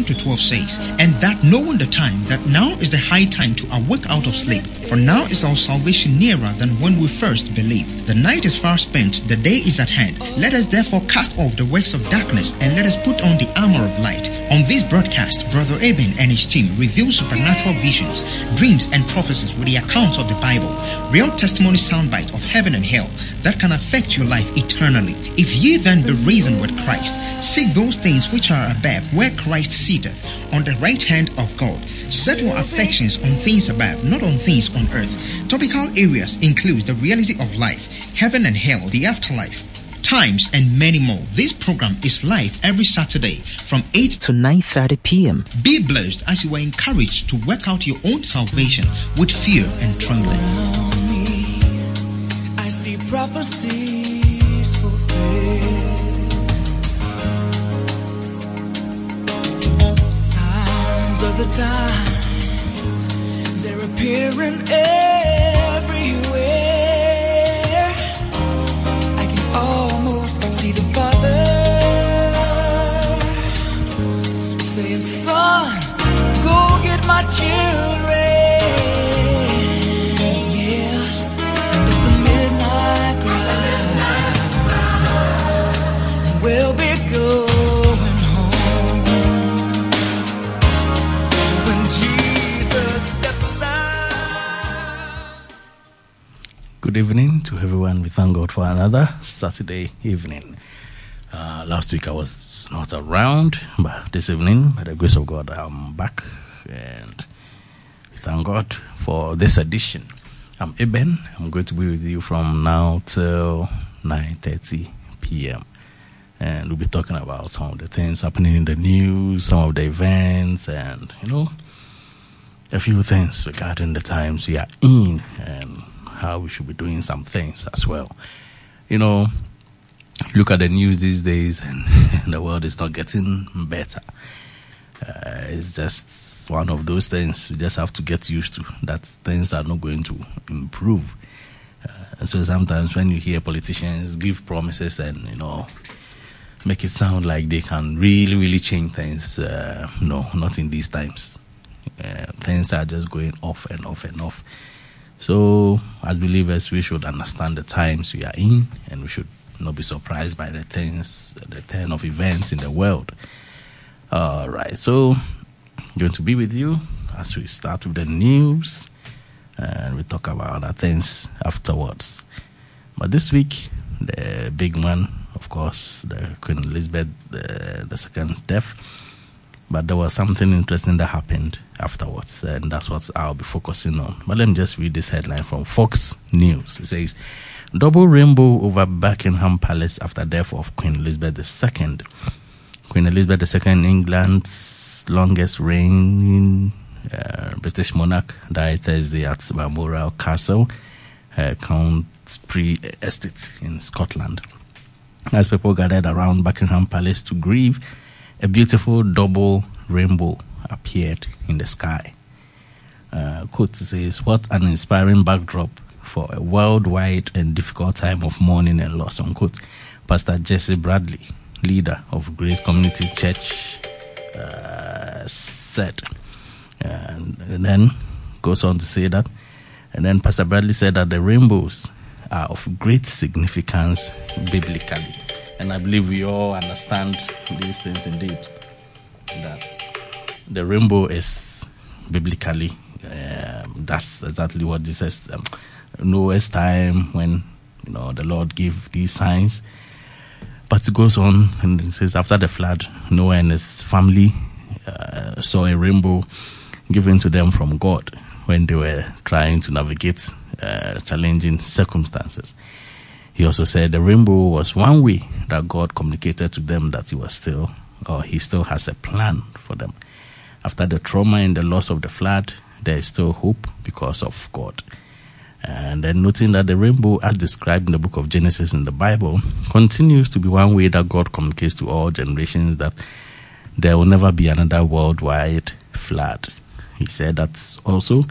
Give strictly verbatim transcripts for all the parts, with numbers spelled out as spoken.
to twelve says, "And that knowing the time, that now is the high time to awake out of sleep. For now is our salvation nearer than when we first believed. The night is far spent, the day is at hand. Let us therefore cast off the works of darkness, and let us put on the armor of light." On this broadcast, Brother Eben and his team reveal supernatural visions, dreams, and prophecies with the accounts of the Bible, real testimony soundbite of heaven and hell that can affect your life eternally. "If ye then be risen with Christ, seek those things which are above, where Christ sitteth, on the right hand of God. Set your affections on things above, not on things on earth." Topical areas include the reality of life, heaven and hell, the afterlife, times, and many more. This program is live every Saturday from eight to nine thirty p.m. Be blessed as you are encouraged to work out your own salvation with fear and trembling. I see prophecies fulfilled, signs of the times, they're appearing everywhere. I can almost see the Father saying, "Son, go get my children." Yeah, and at the midnight cry, we'll be going home when Jesus steps out. Good evening to everyone. We thank God for another Saturday evening. Uh, last week I was not around, but this evening, by the grace of God, I'm back, and we thank God for this edition. I'm Eben. I'm going to be with you from now till nine thirty p.m. and we'll be talking about some of the things happening in the news, some of the events, and, you know, a few things regarding the times we are in and how we should be doing some things as well. You know, look at the news these days, and the world is not getting better. Uh, it's just one of those things we just have to get used to, that things are not going to improve. Uh, and so sometimes when you hear politicians give promises and, you know, make it sound like they can really, really change things, uh, no, not in these times. Uh, things are just going off and off and off. So, as believers, we should understand the times we are in, and we should not be surprised by the things, the turn of events in the world. All right, so I'm going to be with you as we start with the news, and we talk about other things afterwards. But this week, the big one, of course, the Queen Elizabeth the, the second's death. But there was something interesting that happened afterwards, and that's what I'll be focusing on. But let me just read this headline from Fox News. It says, "Double rainbow over Buckingham Palace after death of Queen Elizabeth the second. Queen Elizabeth the second, England's longest reigning uh, British monarch, died Thursday at Balmoral Castle, uh, Country Estate in Scotland. As people gathered around Buckingham Palace to grieve, a beautiful double rainbow appeared in the sky." Uh, quote says, "What an inspiring backdrop for a worldwide and difficult time of mourning and loss," unquote. Pastor Jesse Bradley, leader of Grace Community Church, uh, said. And, and then goes on to say that. And then Pastor Bradley said that the rainbows are of great significance biblically. And I believe we all understand these things indeed. That the rainbow is biblically, uh, that's exactly what this says. Um, Noah's time, when, you know, the Lord gave these signs. But it goes on and it says, after the flood, Noah and his family uh, saw a rainbow given to them from God when they were trying to navigate uh, challenging circumstances. He also said the rainbow was one way that God communicated to them that he was still, or he still has a plan for them. After the trauma and the loss of the flood, there is still hope because of God. And then noting that the rainbow, as described in the book of Genesis in the Bible, continues to be one way that God communicates to all generations that there will never be another worldwide flood. He said that's also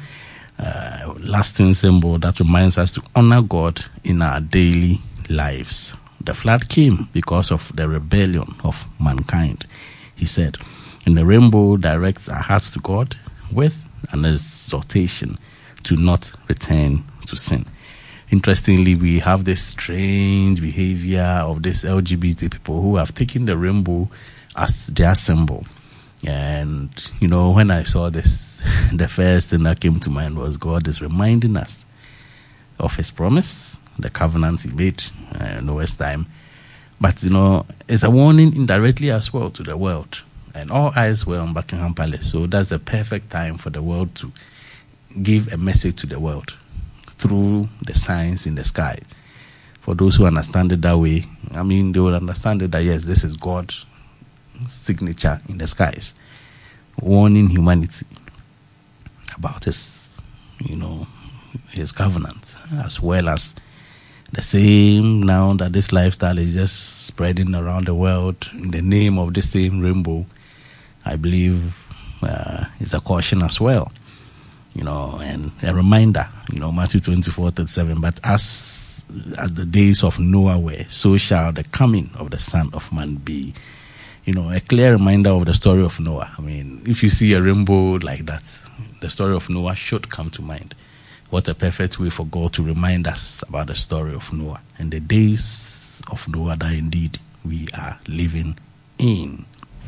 a lasting symbol that reminds us to honor God in our daily lives. The flood came because of the rebellion of mankind. He said, And the rainbow directs our hearts to God with an exhortation to not return to sin. Interestingly, we have this strange behavior of this L G B T people who have taken the rainbow as their symbol. And, you know, when I saw this, the first thing that came to mind was God is reminding us of his promise, the covenant he made uh, Noah's time. But, you know, it's a warning indirectly as well to the world. And all eyes were on Buckingham Palace. So that's the perfect time for the world to give a message to the world through the signs in the sky. For those who understand it that way, I mean, they will understand it that, yes, this is God's signature in the skies, warning humanity about his, you know, his covenant, as well as the same now that this lifestyle is just spreading around the world in the name of the same rainbow. I believe uh, it's a caution as well, you know, and a reminder, you know, Matthew twenty-four thirty-seven, but as, as the days of Noah were, so shall the coming of the Son of Man be. You know, a clear reminder of the story of Noah. I mean, if you see a rainbow like that, the story of Noah should come to mind. What a perfect way for God to remind us about the story of Noah and the days of Noah that indeed we are living in.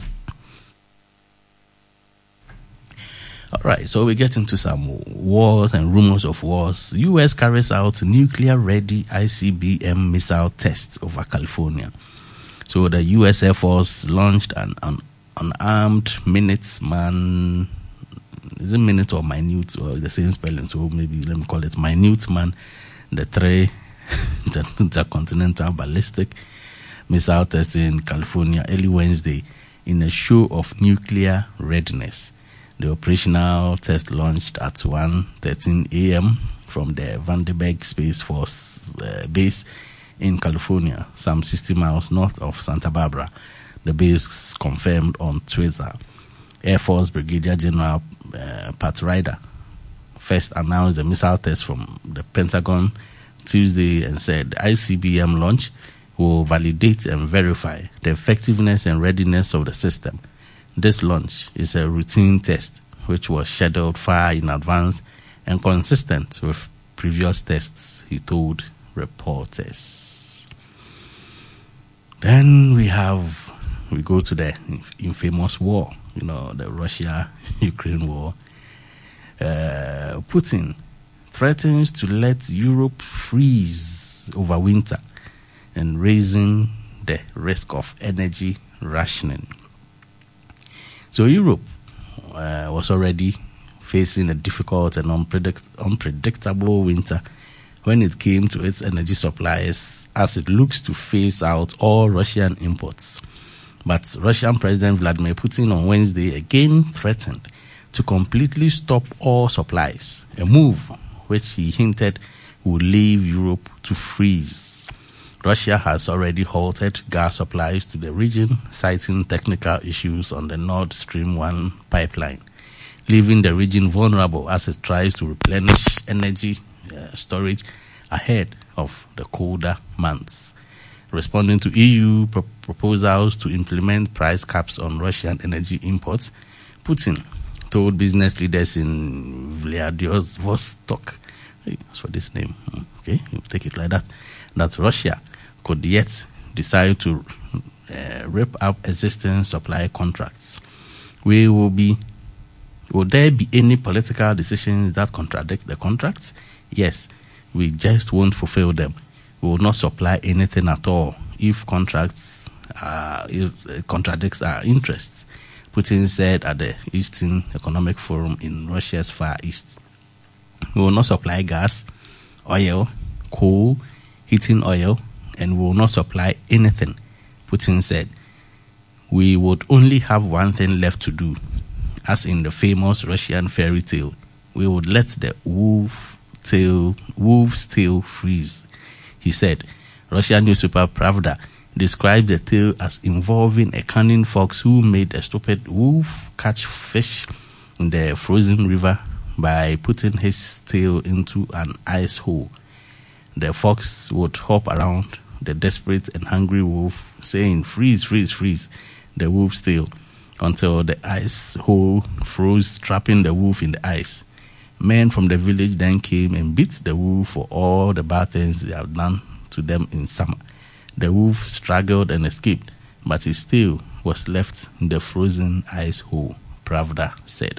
All right, so we get into some wars and rumors of wars. U S carries out nuclear-ready I C B M missile tests over California. So the U S Air Force launched an, an unarmed Minuteman. Is it minute or minute or the same spelling? So maybe let me call it Minuteman. The three intercontinental ballistic missile test in California early Wednesday in a show of nuclear readiness. The operational test launched at one thirteen a.m. from the Vandenberg Space Force uh, base in California, some sixty miles north of Santa Barbara. The base confirmed on Twitter. Air Force Brigadier General uh, Pat Ryder first announced the missile test from the Pentagon Tuesday and said the I C B M launch will validate and verify the effectiveness and readiness of the system. This launch is a routine test which was scheduled far in advance and consistent with previous tests, he told reporters. Then we have, we go to the infamous war, you know, the Russia-Ukraine war. Uh, Putin threatens to let Europe freeze over winter and raising the risk of energy rationing. So Europe uh, was already facing a difficult and unpredict- unpredictable winter when it came to its energy supplies, as it looks to phase out all Russian imports. But Russian President Vladimir Putin on Wednesday again threatened to completely stop all supplies, a move which he hinted would leave Europe to freeze. Russia has already halted gas supplies to the region, citing technical issues on the Nord Stream one pipeline, leaving the region vulnerable as it tries to replenish energy uh, storage ahead of the colder months. Responding to E U pro- proposals to implement price caps on Russian energy imports, Putin told business leaders in Vladivostok, hey, that's for this name, okay, you take it like that, that Russia could yet decide to uh, rip up existing supply contracts. We will be, will there be any political decisions that contradict the contracts? Yes, we just won't fulfill them. We will not supply anything at all if contracts uh, if it contradicts our interests, Putin said at the Eastern Economic Forum in Russia's Far East. We will not supply gas, oil, coal, heating oil, and we will not supply anything, Putin said. We would only have one thing left to do. As in the famous Russian fairy tale, we would let the wolf tail, wolf's tail freeze, he said. Russian newspaper Pravda described the tale as involving a cunning fox who made a stupid wolf catch fish in the frozen river by putting his tail into an ice hole. The fox would hop around the desperate and hungry wolf, saying, "Freeze, freeze, freeze," the wolf's tail. until the ice hole froze, trapping the wolf in the ice. Men from the village then came and beat the wolf for all the bad things they have done to them in summer. The wolf struggled and escaped, but he still was left in the frozen ice hole, Pravda said.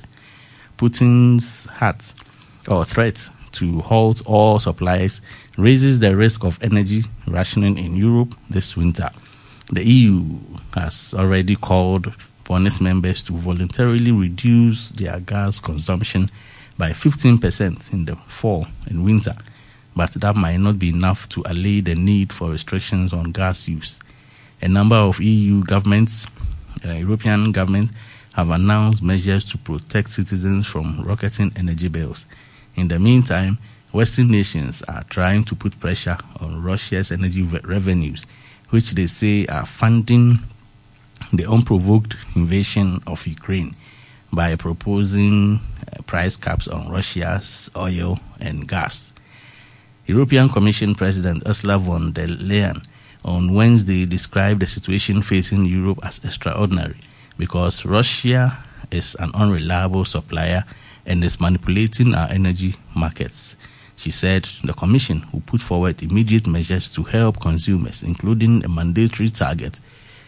Putin's hat or threat to halt all supplies raises the risk of energy rationing in Europe this winter. The E U has already called upon its members to voluntarily reduce their gas consumption by fifteen percent in the fall and winter, but that might not be enough to allay the need for restrictions on gas use. A number of E U governments, uh, European governments, have announced measures to protect citizens from rocketing energy bills. In the meantime, Western nations are trying to put pressure on Russia's energy re- revenues, which they say are funding the unprovoked invasion of Ukraine by proposing uh, price caps on Russia's oil and gas. European Commission President Ursula von der Leyen on Wednesday described the situation facing Europe as extraordinary because Russia is an unreliable supplier and is manipulating our energy markets. She said the Commission will put forward immediate measures to help consumers, including a mandatory target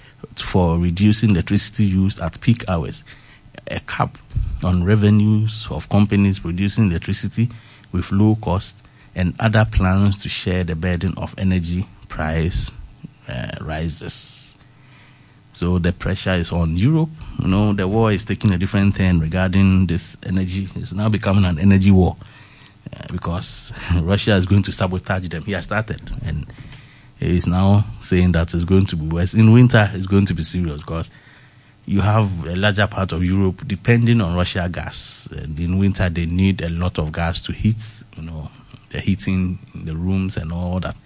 for reducing electricity use at peak hours, a cap on revenues of companies producing electricity with low cost, and other plans to share the burden of energy price uh, rises. So the pressure is on Europe. You know, the war is taking a different turn regarding this energy. It's now becoming an energy war uh, because Russia is going to sabotage them. He has started, and he is now saying that it's going to be worse. In winter, it's going to be serious because you have a larger part of Europe depending on Russia gas. And in winter, they need a lot of gas to heat, you know, the heating in the rooms and all that.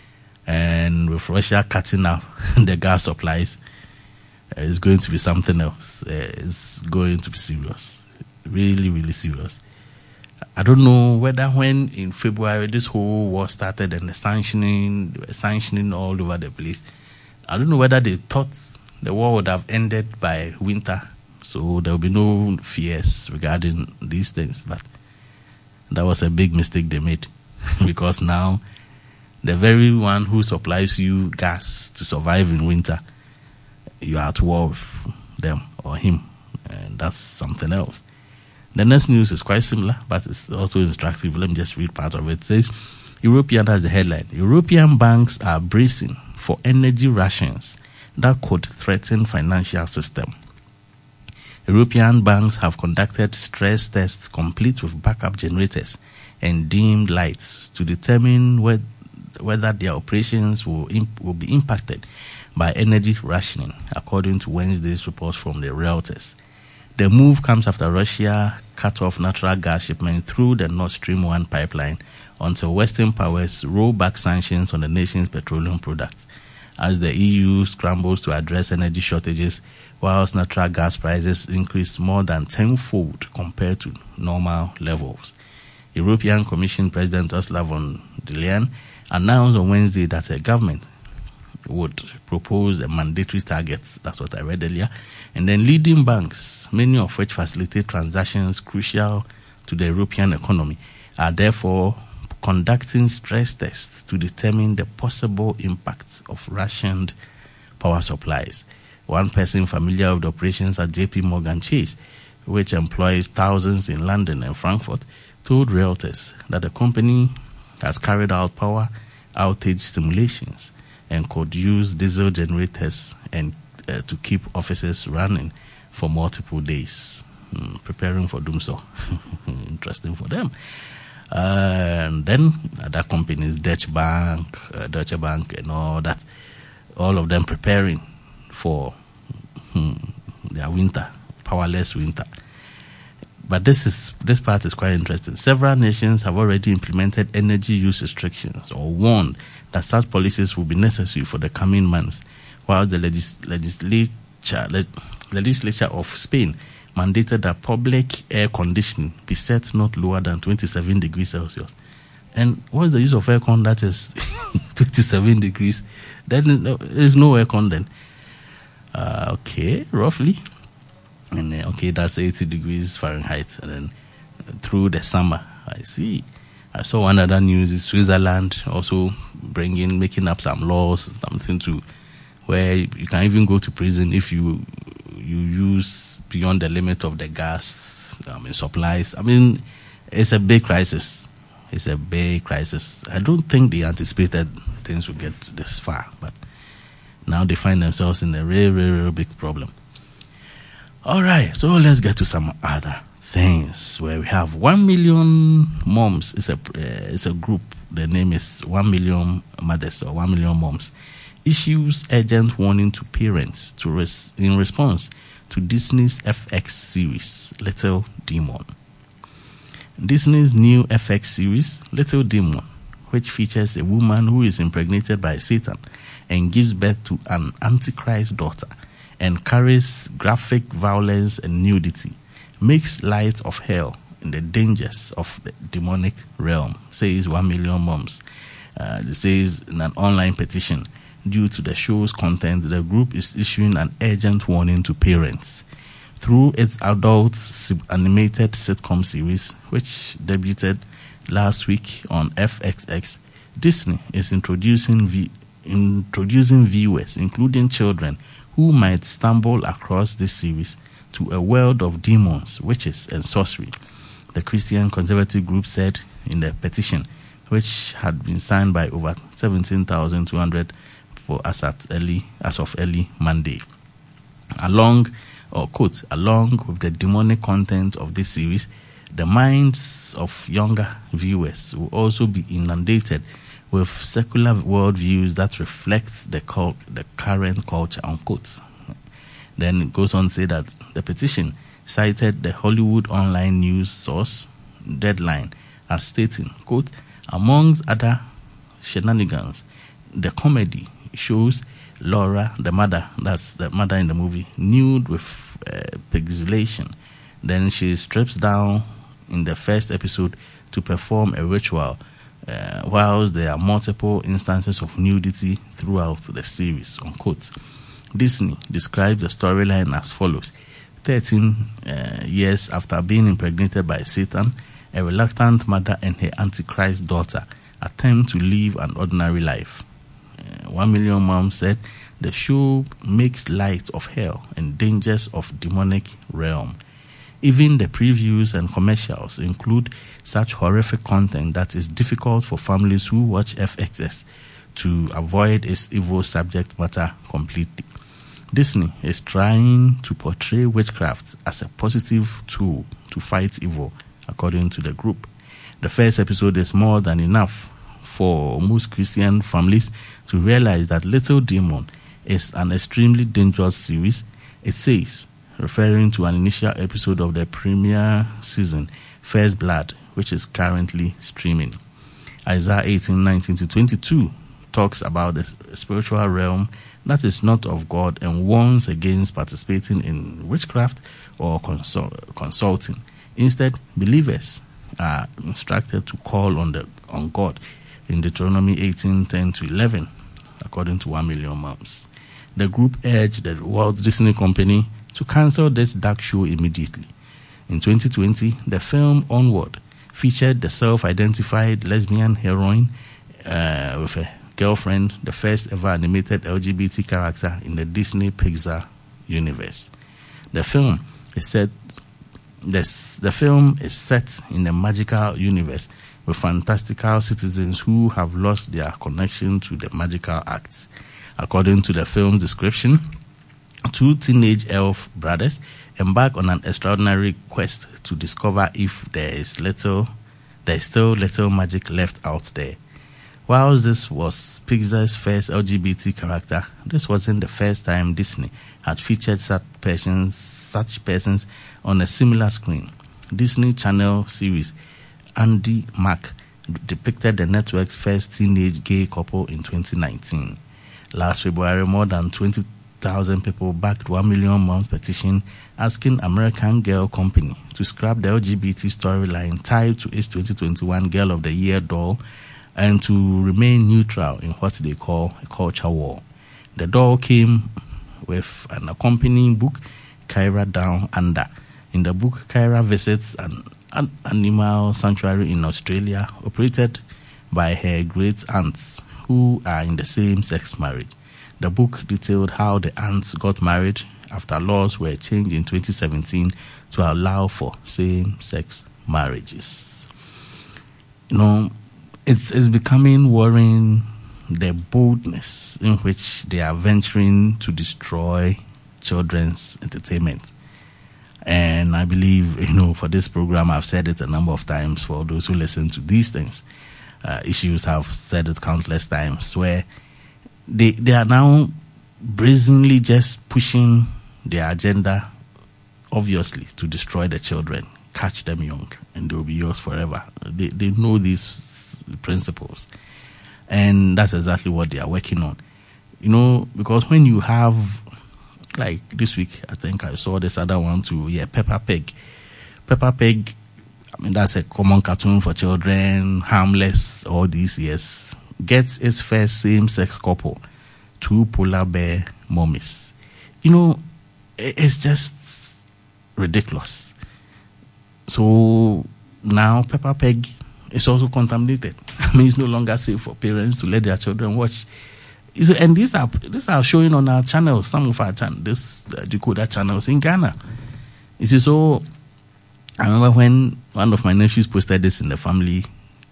And with Russia cutting off the gas supplies, uh, it's going to be something else. Uh, it's going to be serious. Really, really serious. I don't know whether when in February this whole war started and the sanctioning, they were sanctioning all over the place, I don't know whether they thought the war would have ended by winter, so there will be no fears regarding these things. But that was a big mistake they made because now the very one who supplies you gas to survive in winter, you are at war with them or him, and that's something else. The next news is quite similar, but it's also instructive. Let me just read part of it. It says, European, has the headline, European banks are bracing for energy rations that could threaten financial system. European banks have conducted stress tests complete with backup generators and dimmed lights to determine whether, whether their operations will, imp- will be impacted by energy rationing, according to Wednesday's report from the Reuters. The move comes after Russia cut off natural gas shipment through the Nord Stream one pipeline until Western powers roll back sanctions on the nation's petroleum products, as the E U scrambles to address energy shortages, whilst natural gas prices increase more than tenfold compared to normal levels. European Commission President Ursula von der Leyen announced on Wednesday that her government would propose a mandatory target, that's what I read earlier, and then leading banks, many of which facilitate transactions crucial to the European economy, are therefore conducting stress tests to determine the possible impacts of rationed power supplies. One person familiar with the operations at J P Morgan Chase, which employs thousands in London and Frankfurt, told Reuters that the company has carried out power outage simulations and could use diesel generators and uh, to keep offices running for multiple days, mm, preparing for doom so. Interesting for them. Uh, and then other companies, Deutsche Bank, uh, Deutsche Bank, and all that, all of them preparing for hmm, their winter, powerless winter. But this is this part is quite interesting. Several nations have already implemented energy use restrictions or warned that such policies will be necessary for the coming months, while the legis- legislature, le- legislature of Spain mandated that public air conditioning be set not lower than twenty-seven degrees Celsius. And what is the use of aircon that is twenty-seven degrees? Then there is no aircon then. Uh, okay, roughly. And uh, okay, that's eighty degrees Fahrenheit. And then uh, through the summer, I see. I saw one other news is Switzerland also bringing, making up some laws, something to where you can even go to prison if you you use beyond the limit of the gas, I mean, supplies. I mean, it's a big crisis. It's a big crisis. I don't think they anticipated things would get this far, but now they find themselves in a real, real, real big problem. All right, so let's get to some other things where we have one million moms. It's a uh, it's a group. The name is One Million Mothers or One Million Moms. Issues urgent warning to parents to res- in response to Disney's F X series Little Demon. Disney's new F X series Little Demon, which features a woman who is impregnated by Satan and gives birth to an Antichrist daughter and carries graphic violence and nudity, makes light of hell in the dangers of the demonic realm, says One Million Moms. Uh, it says in an online petition, due to the show's content, the group is issuing an urgent warning to parents. Through its adult animated sitcom series, which debuted last week on F X X, Disney is introducing v- introducing viewers, including children, who might stumble across this series to a world of demons, witches, and sorcery. The Christian conservative group said in the petition, which had been signed by over seventeen thousand two hundred people as at early as of early Monday. Along, or quote, along with the demonic content of this series, the minds of younger viewers will also be inundated with secular worldviews that reflect the, cul- the current culture, unquote. Then it goes on to say that the petition cited the Hollywood online news source Deadline as stating, quote, amongst other shenanigans, the comedy shows Laura, the mother, that's the mother in the movie, nude with uh, pixelation. Then she strips down in the first episode to perform a ritual, uh, whilst there are multiple instances of nudity throughout the series, unquote. Disney describes the storyline as follows. thirteen uh, years after being impregnated by Satan, a reluctant mother and her Antichrist daughter attempt to live an ordinary life. Uh, One Million Moms said the show makes light of hell and dangers of demonic realm. Even the previews and commercials include such horrific content that is difficult for families who watch F X S to avoid its evil subject matter completely. Disney is trying to portray witchcraft as a positive tool to fight evil, according to the group. The first episode is more than enough for most Christian families to realize that Little Demon is an extremely dangerous series, it says, referring to an initial episode of the premiere season, First Blood, which is currently streaming. Isaiah eighteen, nineteen to twenty-two talks about the spiritual realm that is not of God and warns against participating in witchcraft or consult- consulting. Instead, believers are instructed to call on the on God in Deuteronomy eighteen, ten to eleven, according to One Million Moms. The group urged the Walt Disney Company to cancel this dark show immediately. In twenty twenty, the film Onward featured the self-identified lesbian heroine uh, with a girlfriend, the first ever animated L G B T character in the Disney Pixar universe. The film is set this, the film is set in a magical universe with fantastical citizens who have lost their connection to the magical acts. According to the film's description, two teenage elf brothers embark on an extraordinary quest to discover if there is little, there is still little magic left out there. While this was Pixar's first L G B T character, this wasn't the first time Disney had featured such persons, such persons on a similar screen. Disney Channel series Andy Mack depicted the network's first teenage gay couple in twenty nineteen. Last February, more than twenty thousand people backed One Million Moms petition asking American Girl Company to scrap the L G B T storyline tied to its twenty twenty-one Girl of the Year doll and to remain neutral in what they call a culture war. The doll came with an accompanying book Kyra Down Under. In the book, Kyra visits an, an animal sanctuary in Australia operated by her great aunts who are in the same-sex marriage. The book detailed how the aunts got married after laws were changed in twenty seventeen to allow for same-sex marriages. You know, it's, it's becoming worrying, the boldness in which they are venturing to destroy children's entertainment. And I believe, you know, for this program, I've said it a number of times for those who listen to these things. Uh, issues have said it countless times, where they they are now brazenly just pushing their agenda, obviously, to destroy the children, catch them young, and they will be yours forever. They they know these principles, and that's exactly what they are working on. You know, because when you have, like this week, I think I saw this other one too, yeah, Peppa Pig. Peppa Pig, I mean, that's a common cartoon for children, harmless all these years, gets its first same-sex couple, two polar bear mummies. You know, it's just ridiculous. So now Peppa Pig is also contaminated. I mean, it's no longer safe for parents to let their children watch. And these are these are showing on our channels, some of our channels, this uh, decoder channels in Ghana. You see, so I remember when one of my nephews posted this in the family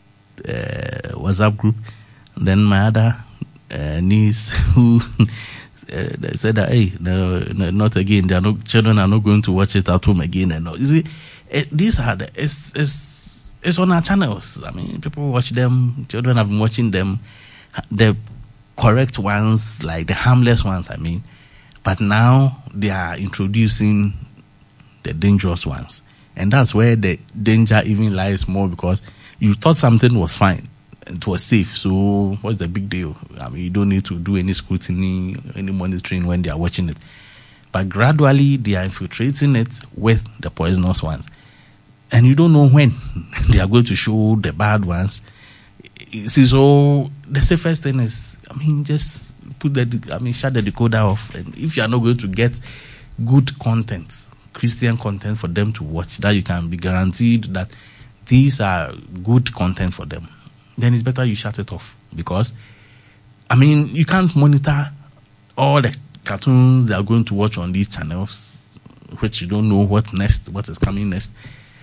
uh, WhatsApp group, and then my other uh, niece who uh, said that, hey, no, no, not again. They are no children are not going to watch it at home again. And all. You see, it, these are the, it's it's it's on our channels. I mean, people watch them. Children have been watching them. The correct ones, like the harmless ones, I mean, but now they are introducing the dangerous ones, and that's where the danger even lies more, because you thought something was fine, it was safe, so what's the big deal? I mean, you don't need to do any scrutiny, any monitoring when they are watching it, but gradually they are infiltrating it with the poisonous ones, and you don't know when they are going to show the bad ones. See, so the safest thing is, I mean, just put the, I mean, shut the decoder off. And if you are not going to get good content, Christian content for them to watch, that you can be guaranteed that these are good content for them, then it's better you shut it off. Because, I mean, you can't monitor all the cartoons they are going to watch on these channels, which you don't know what next, what is coming next.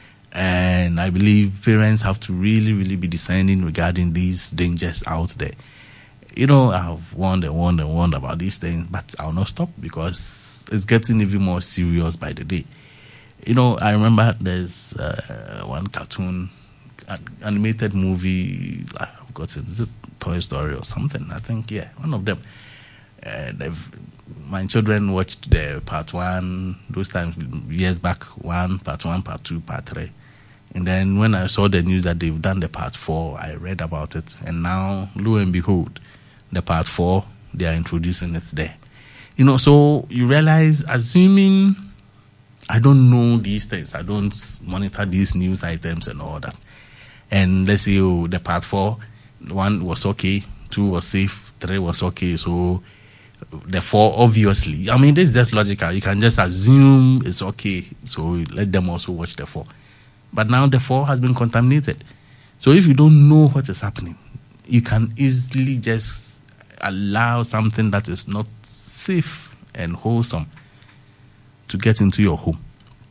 And I believe parents have to really, really be discerning regarding these dangers out there. You know, I've warned and warned and warned about these things, but I'll not stop, because it's getting even more serious by the day. You know, I remember there's uh, one cartoon, an animated movie, I forgot it, is it Toy Story or something? I think, yeah, one of them. Uh, they've, my children watched the part one, those times, years back, one, part one, part two, part three. And then when I saw the news that they've done the part four, I read about it. And now, lo and behold, the part four, they are introducing it there. You know, so you realize, assuming I don't know these things, I don't monitor these news items and all that. And let's say, oh, the part four, one was okay, two was safe, three was okay, so the four, obviously, I mean, this is just logical. You can just assume it's okay, so let them also watch the four. But now the four has been contaminated. So if you don't know what is happening, you can easily just allow something that is not safe and wholesome to get into your home.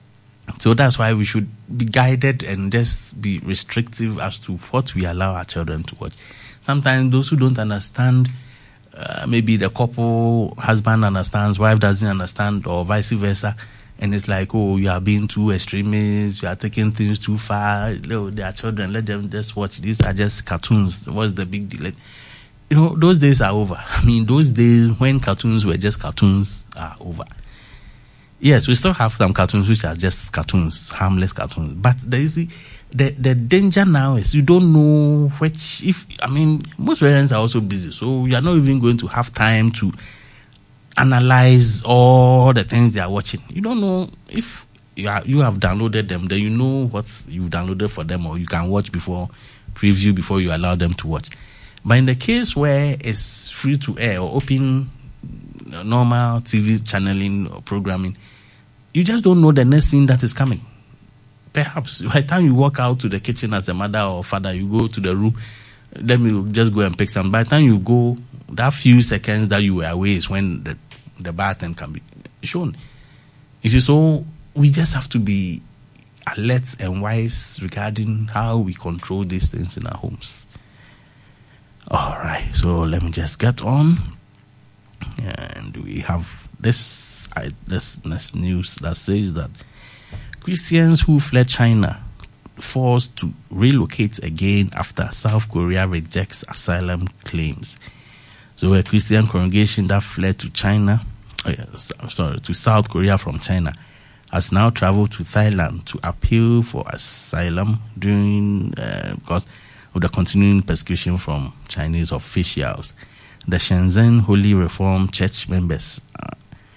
So that's why we should be guided and just be restrictive as to what we allow our children to watch. Sometimes those who don't understand, uh, maybe the couple, husband understands, wife doesn't understand, or vice versa. And it's like, oh, you are being too extremist, you are taking things too far. No, they are children, let them just watch. These are just cartoons. What's the big deal? You know, those days are over. I mean, those days when cartoons were just cartoons are over. Yes, we still have some cartoons which are just cartoons, harmless cartoons. But there is the the danger now is you don't know which, if, I mean, most parents are also busy. So you are not even going to have time to analyze all the things they are watching. You don't know if you, are, you have downloaded them, then you know what you've downloaded for them, or you can watch before, preview before you allow them to watch. But in the case where it's free to air or open normal T V channeling or programming, You just don't know the next scene that is coming. Perhaps by the time you walk out to the kitchen as a mother or father, you go to the room, let me just go and pick some. By the time you go, that few seconds that you were away is when the, the bad thing can be shown. You see, so we just have to be alert and wise regarding how we control these things in our homes. All right, so let me just get on. And we have this, I, this, this news that says that Christians who fled China forced to relocate again after South Korea rejects asylum claims. So a Christian congregation that fled to China, uh, sorry, to South Korea from China, has now traveled to Thailand to appeal for asylum during uh, because of the continuing persecution from Chinese officials. The Shenzhen Holy Reformed Church members uh,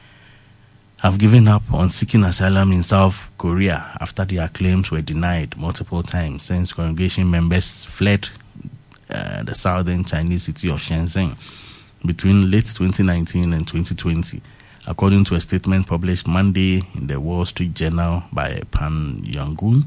have given up on seeking asylum in South Korea after their claims were denied multiple times since congregation members fled uh, the southern Chinese city of Shenzhen between late twenty nineteen and twenty twenty. According to a statement published Monday in the Wall Street Journal by Pan Yonggun,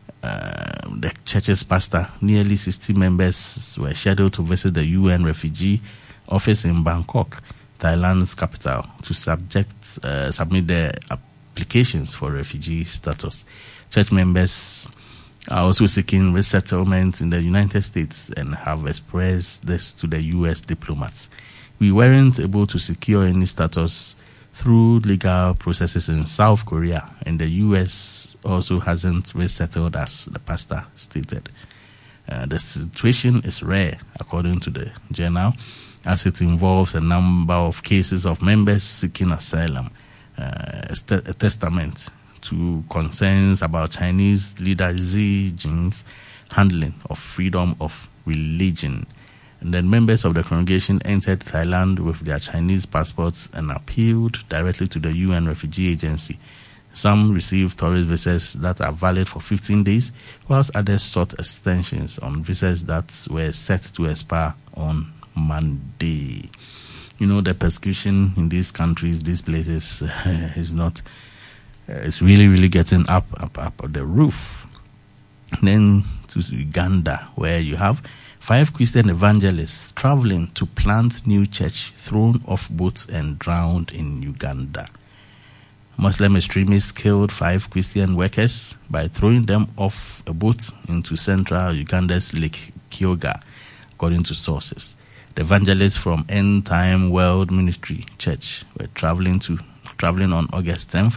uh, the church's pastor, nearly sixty members were scheduled to visit the U N refugee office in Bangkok, Thailand's capital, to subject, uh, submit their applications for refugee status. Church members are also seeking resettlement in the United States and have expressed this to the U S diplomats. We weren't able to secure any status through legal processes in South Korea, and the U S also hasn't resettled us, the pastor stated. Uh, the situation is rare, according to the journal, as it involves a number of cases of members seeking asylum, uh, a testament to concerns about Chinese leader Xi Jinping's handling of freedom of religion. And then members of the congregation entered Thailand with their Chinese passports and appealed directly to the U N Refugee Agency. Some received tourist visas that are valid for fifteen days, whilst others sought extensions on visas that were set to expire on Monday. You know, the persecution in these countries, these places, uh, is not, uh, it's really, really getting up, up, up the roof. Then to Uganda, where you have five Christian evangelists traveling to plant new church thrown off boats and drowned in Uganda. Muslim extremists killed five Christian workers by throwing them off a boat into central Uganda's Lake Kyoga, according to sources. The evangelists from End Time World Ministry Church were traveling to traveling on August tenth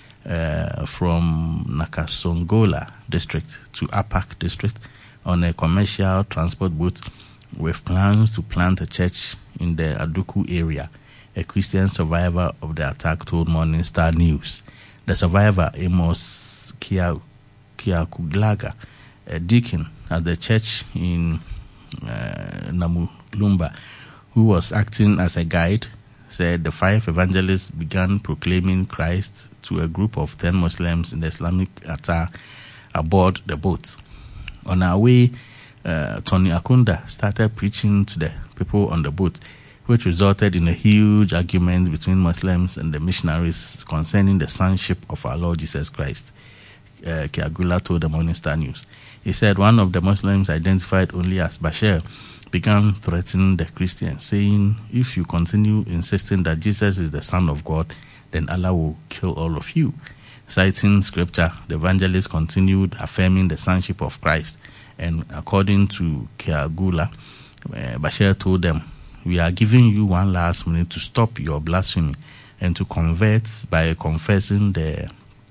uh, from Nakasongola district to Apak district on a commercial transport boat with plans to plant a church in the Aduku area. A Christian survivor of the attack told Morning Star News. The survivor, Amos Kiakuglaga, a deacon at the church in uh, Namulumba, who was acting as a guide, said the five evangelists began proclaiming Christ to a group of ten Muslims in the Islamic Atta aboard the boat. On our way, uh, Tony Akunda started preaching to the people on the boat, which resulted in a huge argument between Muslims and the missionaries concerning the sonship of our Lord Jesus Christ. Uh, Kiagula told the Morning Star News. He said one of the Muslims, identified only as Bashir, began threatening the Christians, saying, if you continue insisting that Jesus is the Son of God, then Allah will kill all of you. Citing scripture, the evangelist continued affirming the sonship of Christ. And according to Kiagula, uh, Bashir told them, we are giving you one last minute to stop your blasphemy and to convert by confessing the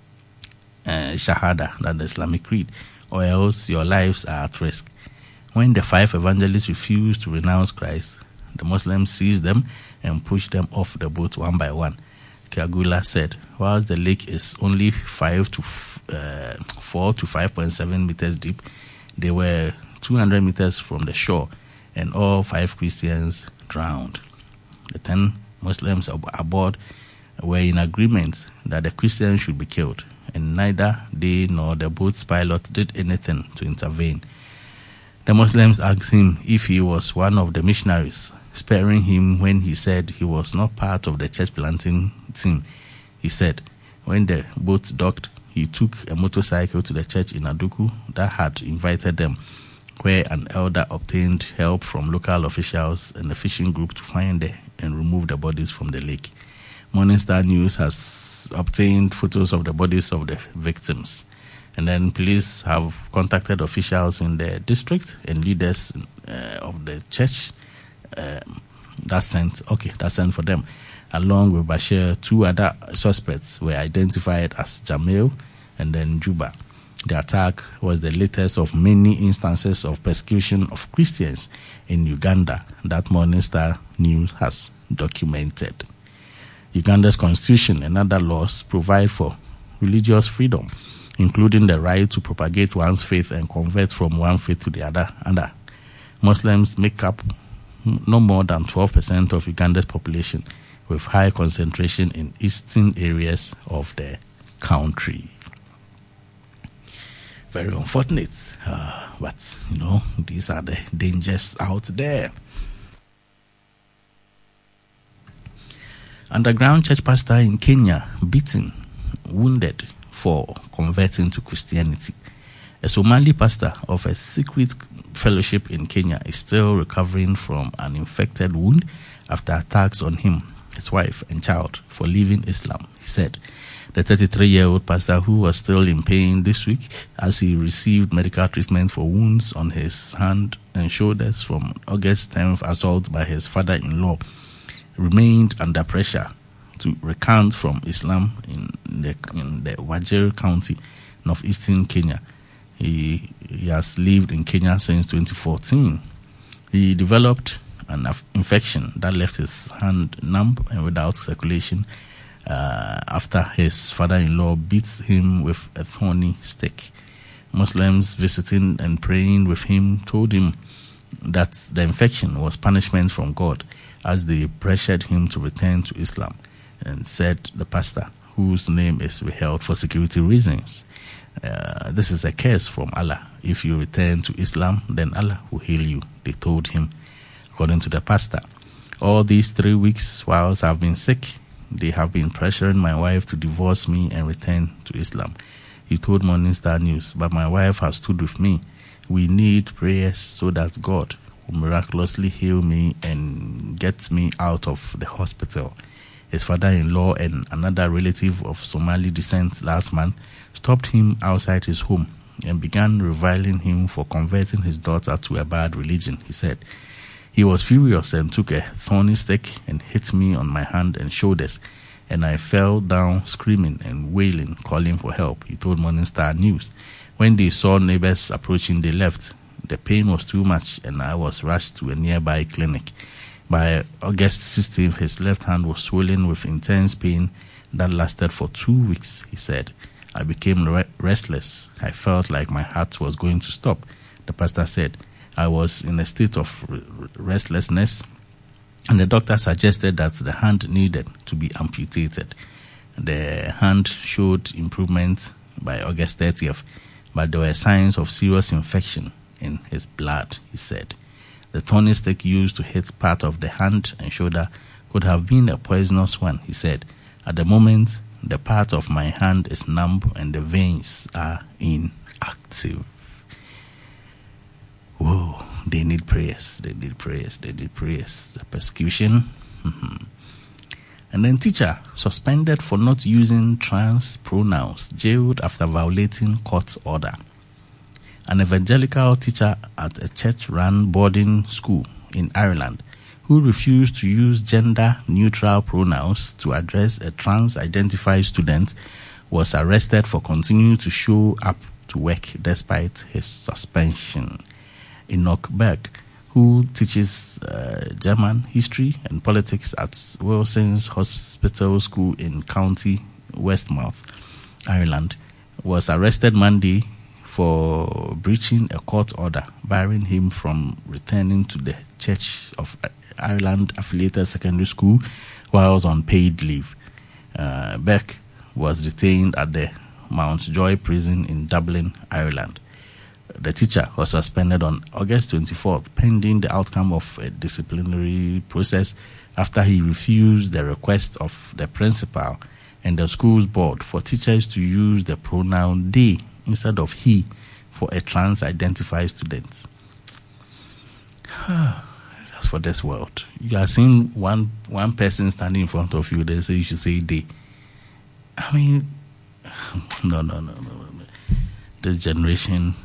uh, Shahada, that the Islamic creed, or else your lives are at risk. When the five evangelists refused to renounce Christ, the Muslims seized them and pushed them off the boat one by one. Kiagula said, whilst the lake is only five to uh, four to five point seven meters deep, they were two hundred meters from the shore, and all five Christians drowned. The ten Muslims aboard were in agreement that the Christians should be killed, and neither they nor the boat's pilot did anything to intervene. The Muslims asked him if he was one of the missionaries, sparing him when he said he was not part of the church planting team. He said, When the boat docked, he took a motorcycle to the church in Aduku that had invited them, where an elder obtained help from local officials and a fishing group to find the, and remove the bodies from the lake. Morning Star News has obtained photos of the bodies of the victims. And then police have contacted officials in the district and leaders uh, of the church. Um, that sent, okay, that sent for them. Along with Bashir, two other suspects were identified as Jamil and then Juba. The attack was the latest of many instances of persecution of Christians in Uganda that Morning Star News has documented. Uganda's constitution and other laws provide for religious freedom, including the right to propagate one's faith and convert from one faith to the other. other. Muslims make up no more than twelve percent of Uganda's population, with high concentration in eastern areas of the country. Very unfortunate, uh, but you know, these are the dangers out there. Underground church pastor in Kenya beaten, wounded for converting to Christianity. A Somali pastor of a secret fellowship in Kenya is still recovering from an infected wound after attacks on him, his wife, and child for leaving Islam, he said. The thirty-three-year-old pastor, who was still in pain this week as he received medical treatment for wounds on his hand and shoulders from August tenth assault by his father-in-law, remained under pressure to recant from Islam in the, in the Wajir County, northeastern Kenya. He, he has lived in Kenya since twenty fourteen. He developed an infection that left his hand numb and without circulation uh, after his father-in-law beat him with a thorny stick. Muslims visiting and praying with him told him that the infection was punishment from God, as they pressured him to return to Islam, and said the pastor, whose name is withheld for security reasons. Uh, this is a curse from Allah. If you return to Islam, then Allah will heal you, they told him. According to the pastor, all these three weeks whilst I've been sick, they have been pressuring my wife to divorce me and return to Islam. He told Morning Star News, but my wife has stood with me. We need prayers so that God will miraculously heal me and get me out of the hospital. His father-in-law and another relative of Somali descent last month stopped him outside his home and began reviling him for converting his daughter to a bad religion, he said. He was furious and took a thorny stick and hit me on my hand and shoulders, and I fell down screaming and wailing, calling for help, he told Morning Star News. When they saw neighbors approaching, they left. The pain was too much, and I was rushed to a nearby clinic. By August sixteenth, his left hand was swollen with intense pain that lasted for two weeks, he said. I became re- restless. I felt like my heart was going to stop, the pastor said. I was in a state of r- restlessness, and the doctor suggested that the hand needed to be amputated. The hand showed improvement by August thirtieth, but there were signs of serious infection in his blood, he said. The thorny stick used to hit part of the hand and shoulder could have been a poisonous one, he said. At the moment, the part of my hand is numb and the veins are inactive. Whoa, they need prayers, they need prayers, they need prayers. The persecution. Mm-hmm. And then teacher suspended for not using trans pronouns, jailed after violating court order. An evangelical teacher at a church-run boarding school in Ireland who refused to use gender-neutral pronouns to address a trans-identified student was arrested for continuing to show up to work despite his suspension. Enoch Berg, who teaches uh, German history and politics at Wilson's Hospital School in County Westmouth, Ireland, was arrested Monday for breaching a court order barring him from returning to the Church of Ireland affiliated secondary school while on paid leave. Uh, Beck was detained at the Mountjoy prison in Dublin, Ireland. The teacher was suspended on August twenty-fourth, pending the outcome of a disciplinary process after he refused the request of the principal and the school's board for teachers to use the pronoun they instead of he for a trans-identified student. That's for this world. You are seeing one one person standing in front of you, they say you should say they. I mean, no, no, no, no, no. This generation,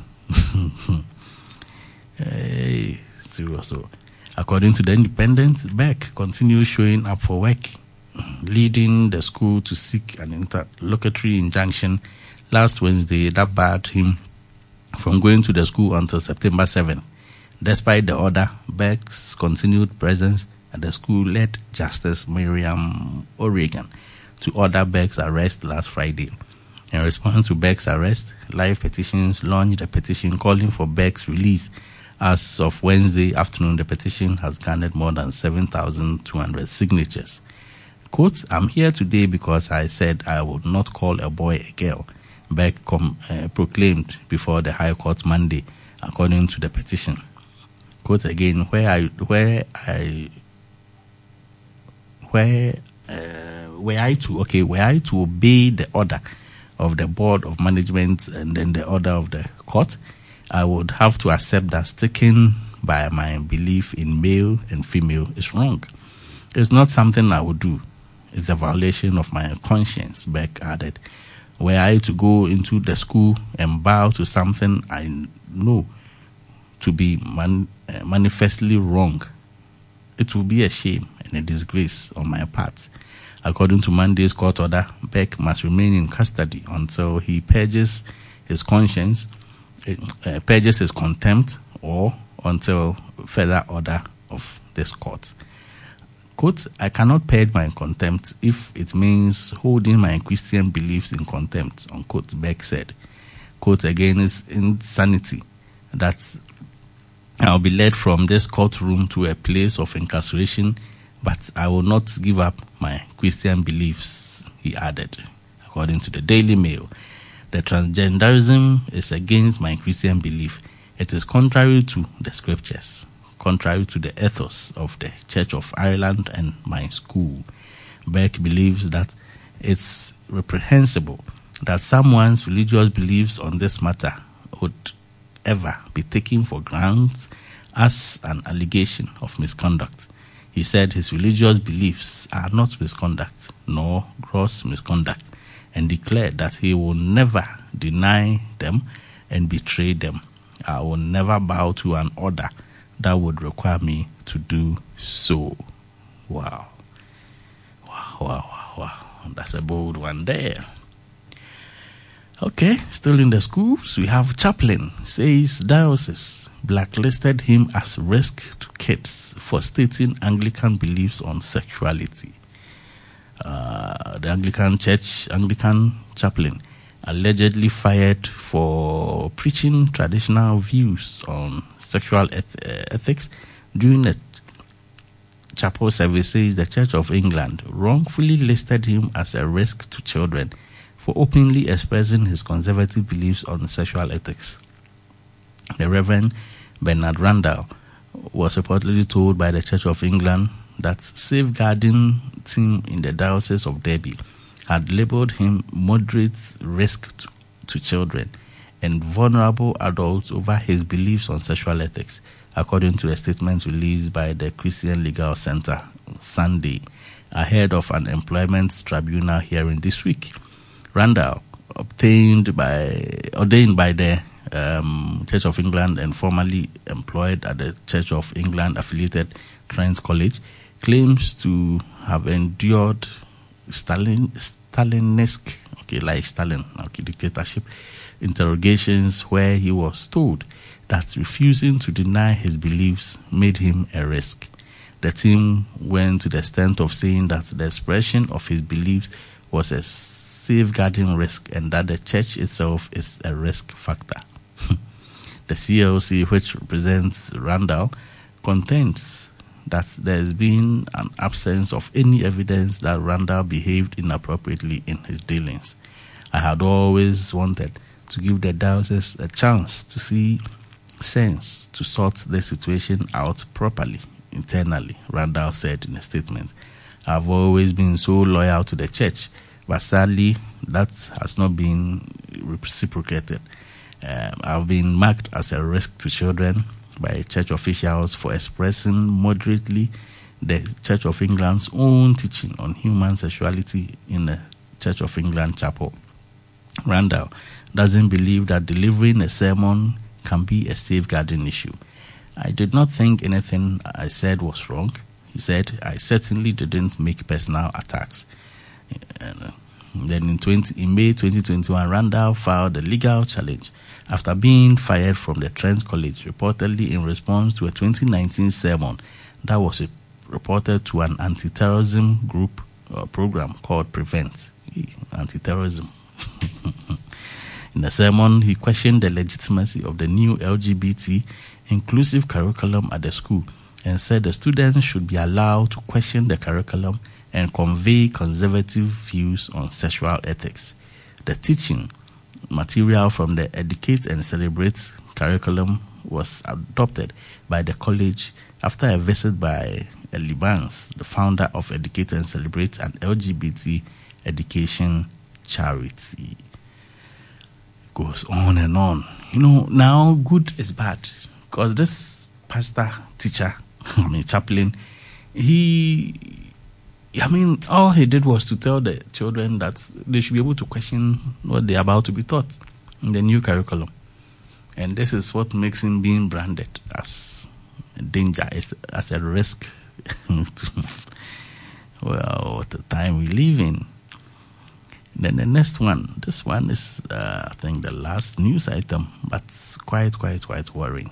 hey, serious. According to the Independent, Beck continues showing up for work, leading the school to seek an interlocutory injunction last Wednesday that barred him from going to the school until September seventh. Despite the order, Beck's continued presence at the school led Justice Miriam O'Regan to order Beck's arrest last Friday. In response to Beck's arrest, Live Petitions launched a petition calling for Beck's release. As of Wednesday afternoon, the petition has garnered more than seven thousand two hundred signatures. Quote, "I'm here today because I said I would not call a boy a girl," Beck com- uh, proclaimed before the High Court Monday, according to the petition. Quote again, where I, where I, where, uh, were I to, okay, were I to obey the order of the Board of Management and then the order of the court, I would have to accept that sticking by my belief in male and female is wrong. It's not something I would do. It's a violation of my conscience, Beck added. Were I to go into the school and bow to something I know to be man, uh, manifestly wrong, it will be a shame and a disgrace on my part. According to Monday's court order, Beck must remain in custody until he purges his conscience, uh, purges his contempt, or until further order of this court. Quote, "I cannot purge my contempt if it means holding my Christian beliefs in contempt," unquote, Beck said. Quote again, "It's insanity that I'll be led from this courtroom to a place of incarceration, but I will not give up my Christian beliefs," he added. According to the Daily Mail, "The transgenderism is against my Christian belief. It is contrary to the scriptures, contrary to the ethos of the Church of Ireland and my school." Beck believes that it's reprehensible that someone's religious beliefs on this matter would ever be taken for grounds as an allegation of misconduct. He said his religious beliefs are not misconduct, nor gross misconduct, and declared that he will never deny them and betray them. "I will never bow to an order that would require me to do so." Wow. Wow, wow, wow, wow. That's a bold one there. Okay, still in the schools, we have chaplain says diocese blacklisted him as risk to kids for stating Anglican beliefs on sexuality. Uh, the Anglican Church, Anglican chaplain, allegedly fired for preaching traditional views on sexual eth- ethics during the chapel service, says the Church of England wrongfully listed him as a risk to children for openly expressing his conservative beliefs on sexual ethics. The Reverend Bernard Randall was reportedly told by the Church of England that safeguarding team in the Diocese of Derby had labelled him moderate risk to, to children and vulnerable adults over his beliefs on sexual ethics, according to a statement released by the Christian Legal Center Sunday, ahead of an employment tribunal hearing this week. Randall, obtained by ordained by the um, Church of England and formerly employed at the Church of England affiliated Trent College, claims to have endured Stalin, Stalinesque, okay, like Stalin, okay, dictatorship interrogations where he was told that refusing to deny his beliefs made him a risk. The team went to the extent of saying that the expression of his beliefs was a safeguarding risk and that the church itself is a risk factor. The C L C, which represents Randall, contends that there has been an absence of any evidence that Randall behaved inappropriately in his dealings. "I had always wanted to give the diocese a chance to see sense to sort the situation out properly internally," Randall said in a statement. "I've always been so loyal to the church but sadly, that has not been reciprocated. Um, I've been marked as a risk to children by church officials for expressing moderately the Church of England's own teaching on human sexuality in the Church of England chapel. Randall doesn't believe that delivering a sermon can be a safeguarding issue. I did not think anything I said was wrong. He said, I certainly didn't make personal attacks. And, uh, then in, twenty, in May twenty twenty-one, Randall filed a legal challenge after being fired from the Trent College, reportedly in response to a twenty nineteen sermon that was reported to an anti-terrorism group or program called Prevent. Anti-terrorism. In the sermon, he questioned the legitimacy of the new L G B T inclusive curriculum at the school and said the students should be allowed to question the curriculum and convey conservative views on sexual ethics. The teaching material from the Educate and Celebrate curriculum was adopted by the college after a visit by Eli Barnes, the founder of Educate and Celebrate, an L G B T education charity. Goes on and on. You know, now good is bad because this pastor, teacher, I mean chaplain, he, I mean, all he did was to tell the children that they should be able to question what they're about to be taught in the new curriculum. And this is what makes him being branded as a danger, as, as a risk to, well, what the time we live in. Then the next one, this one is, uh, I think, the last news item, but quite, quite, quite worrying.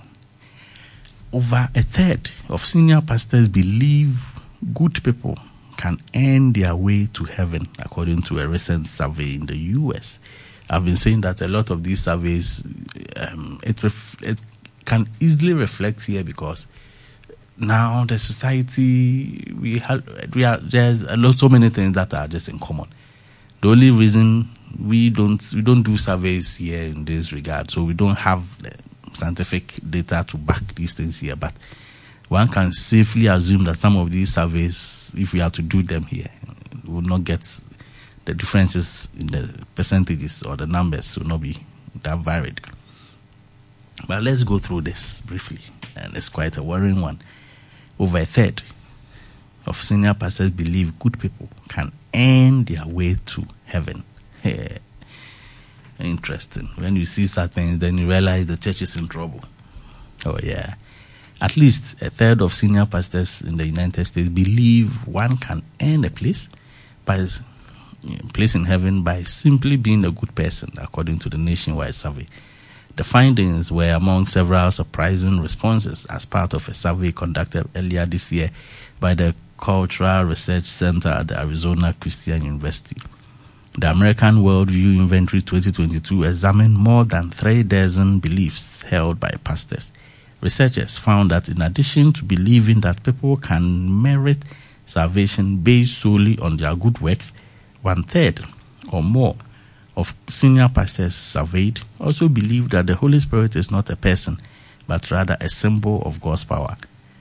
Over a third of senior pastors believe good people can earn their way to heaven, according to a recent survey in the U S. I've been saying that a lot of these surveys, um, it, ref- it can easily reflect here because now the society, we have, we are, there's a lot, so many things that are just in common. The only reason we don't we don't do surveys here in this regard, so we don't have the scientific data to back these things here. But one can safely assume that some of these surveys, if we are to do them here, we will not get the differences in the percentages or the numbers will not be that varied. But let's go through this briefly, and it's quite a worrying one. Over a third of senior pastors believe good people can earn their way to heaven. Hey, interesting. When you see certain things, then you realize the church is in trouble. Oh, yeah. At least a third of senior pastors in the United States believe one can earn a place by place in heaven by simply being a good person, according to the nationwide survey. The findings were among several surprising responses as part of a survey conducted earlier this year by the Cultural Research Center at the Arizona Christian University. The American Worldview Inventory twenty twenty-two examined more than three dozen beliefs held by pastors. Researchers found that in addition to believing that people can merit salvation based solely on their good works, one third or more of senior pastors surveyed also believe that the Holy Spirit is not a person, but rather a symbol of God's power.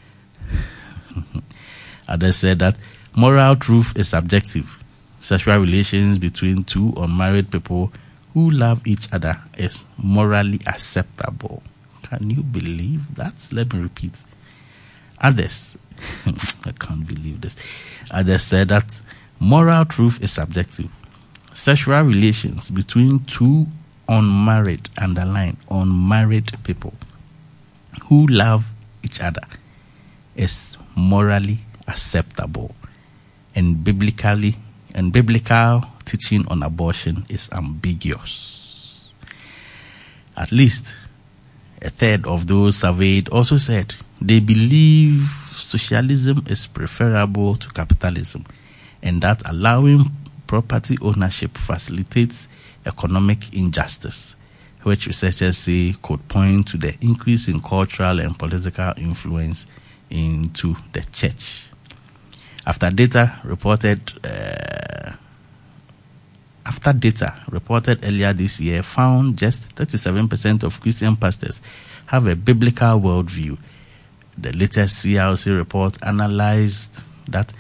Others said that moral truth is subjective. Sexual relations between two unmarried people who love each other is morally acceptable. Can you believe that? Let me repeat. Others, I can't believe this. Others said that moral truth is subjective. Sexual relations between two unmarried, underline, unmarried people who love each other is morally acceptable, and biblically and biblical teaching on abortion is ambiguous. At least a third of those surveyed also said they believe socialism is preferable to capitalism, and that allowing property ownership facilitates economic injustice, which researchers say could point to the increase in cultural and political influence into the church. After data reported, uh, after data reported earlier this year found just thirty-seven percent of Christian pastors have a biblical worldview, the latest C R C report analyzed that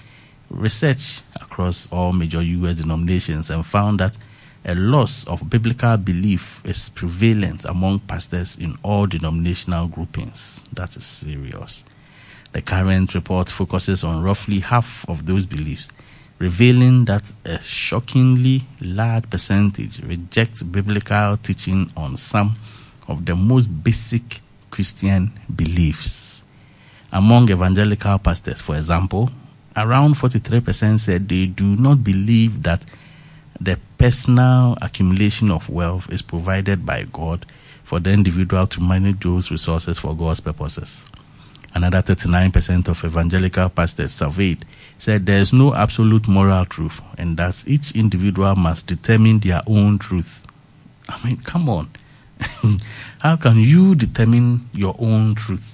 research across all major U S denominations and found that a loss of biblical belief is prevalent among pastors in all denominational groupings. That is serious. The current report focuses on roughly half of those beliefs, revealing that a shockingly large percentage rejects biblical teaching on some of the most basic Christian beliefs. Among evangelical pastors, for example, around forty-three percent said they do not believe that the personal accumulation of wealth is provided by God for the individual to manage those resources for God's purposes. Another thirty-nine percent of evangelical pastors surveyed said there is no absolute moral truth and that each individual must determine their own truth. I mean, come on. How can you determine your own truth?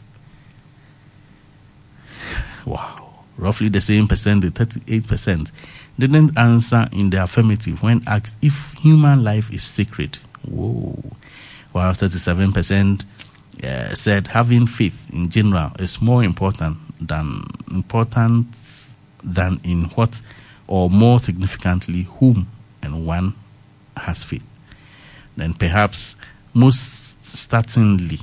Wow. Roughly the same percent, the thirty-eight percent, didn't answer in the affirmative when asked if human life is sacred. Whoa. While thirty-seven percent uh, said having faith in general is more important than important than in what, or more significantly, whom and one has faith. Then perhaps most startlingly,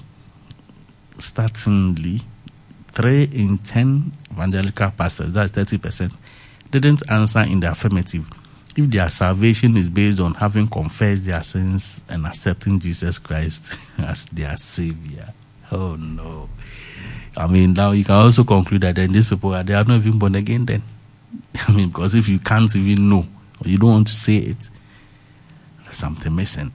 startlingly, three in ten evangelical pastors, that's thirty percent, didn't answer in the affirmative if their salvation is based on having confessed their sins and accepting Jesus Christ as their Savior. Oh no. I mean, now you can also conclude that then these people are, they are not even born again then. I mean, because if you can't even know, or you don't want to say it, there's something missing.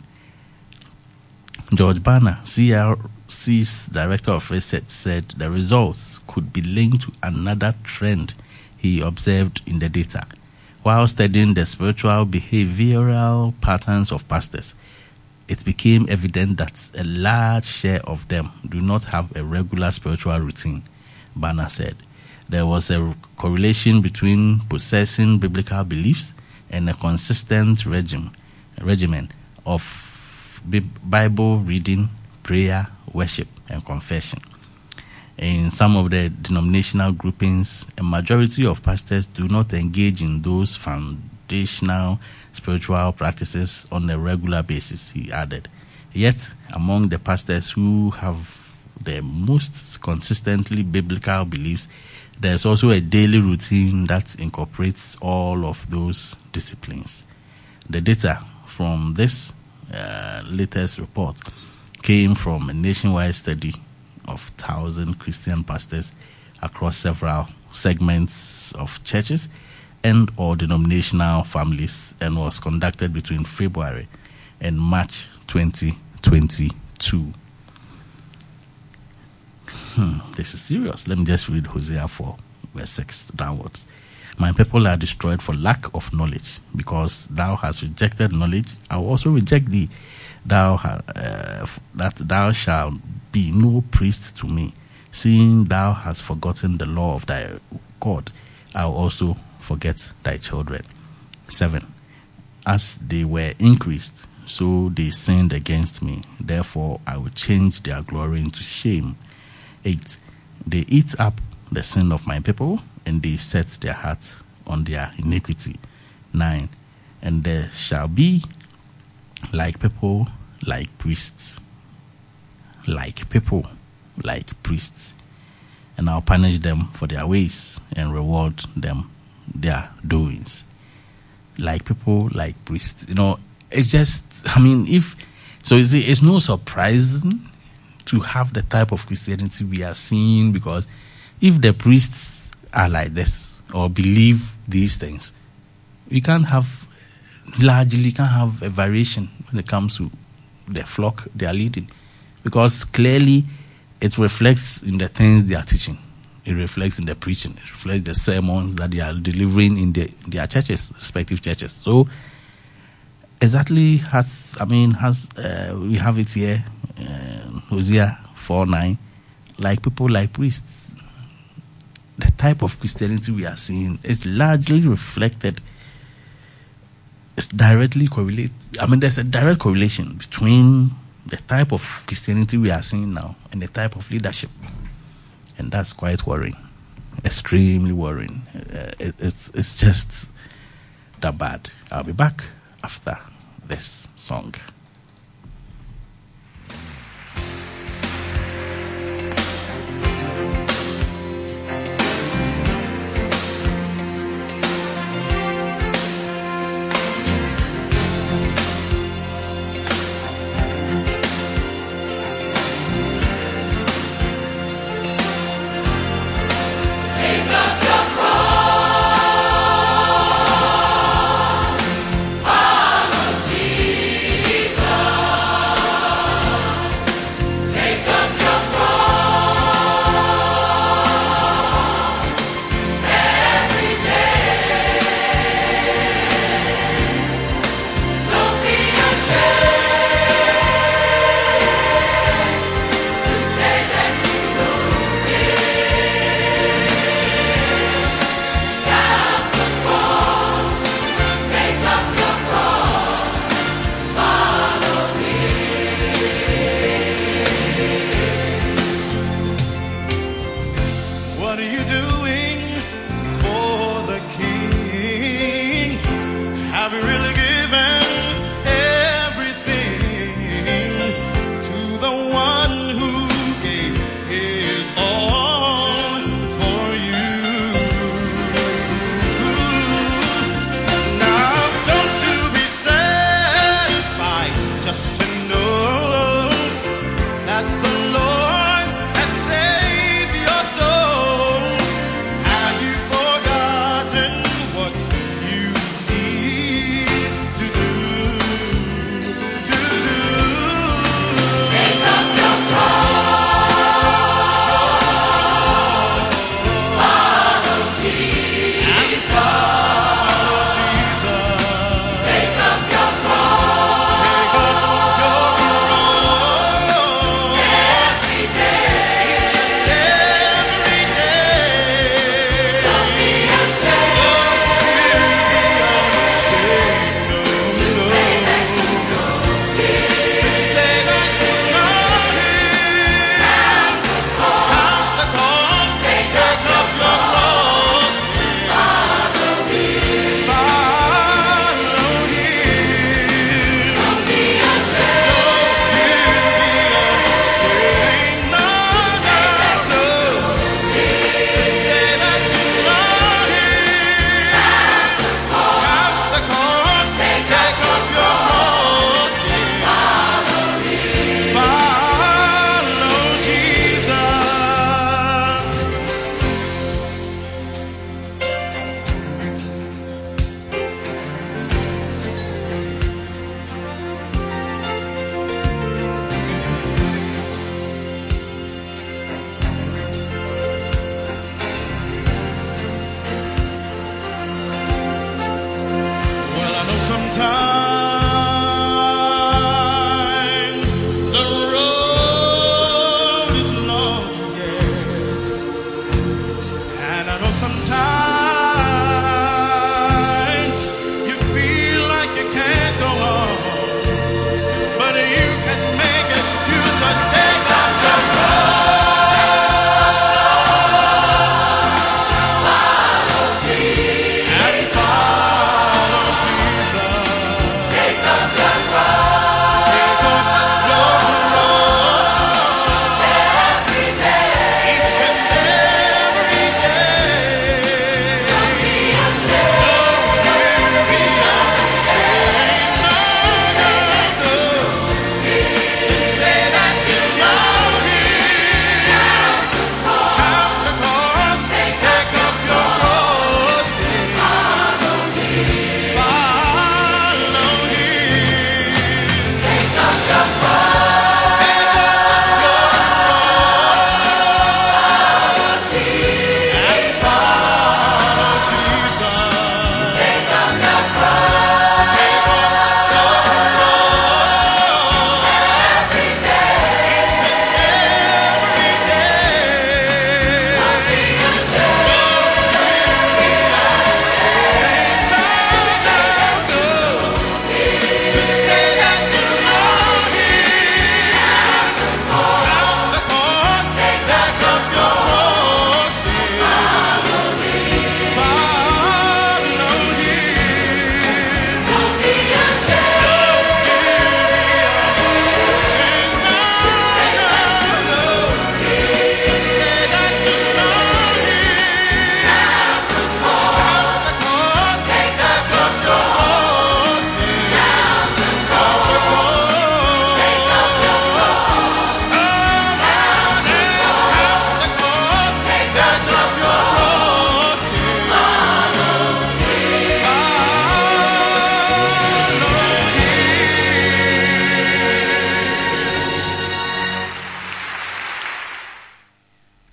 George Barna, C R C's Director of Research, said the results could be linked to another trend he observed in the data. While studying the spiritual behavioral patterns of pastors, it became evident that a large share of them do not have a regular spiritual routine. Barna said there was a correlation between possessing biblical beliefs and a consistent regime, regimen of Bible reading, prayer, worship, and confession. In some of the denominational groupings, a majority of pastors do not engage in those foundational spiritual practices on a regular basis, he added. Yet, among the pastors who have the most consistently biblical beliefs, there's also a daily routine that incorporates all of those disciplines. The data from this uh, latest report came from a nationwide study of one thousand Christian pastors across several segments of churches and or denominational families and was conducted between February and March twenty twenty-two. Hmm, this is serious. Let me just read Hosea four, verse six downwards. My people are destroyed for lack of knowledge. Because thou hast rejected knowledge, I will also reject thee. Thou ha- uh, that thou shalt be no priest to me. Seeing thou hast forgotten the law of thy God, I will also forget thy children. Seven. As they were increased, so they sinned against me. Therefore I will change their glory into shame. Eight. They eat up the sin of my people, and they set their heart on their iniquity. Nine. And there shall be like people, like priests. Like people, like priests. And I'll punish them for their ways and reward them their doings. Like people, like priests. You know, it's just, I mean, if, so it's, it's no surprise to have the type of Christianity we are seeing, because if the priests are like this or believe these things, we can't have, largely can't have a variation when it comes to the flock they are leading, because clearly it reflects in the things they are teaching. It reflects in the preaching. It reflects the sermons that they are delivering in, the, in their churches, respective churches. So exactly has, I mean, has uh, we have it here, uh, Hosea four nine, like people, like priests. The type of Christianity we are seeing is largely reflected, it's directly correlated. I mean, there's a direct correlation between the type of Christianity we are seeing now and the type of leadership. And that's quite worrying. extremely worrying. Uh, it, it's it's just that bad. I'll be back after this song. Jesus.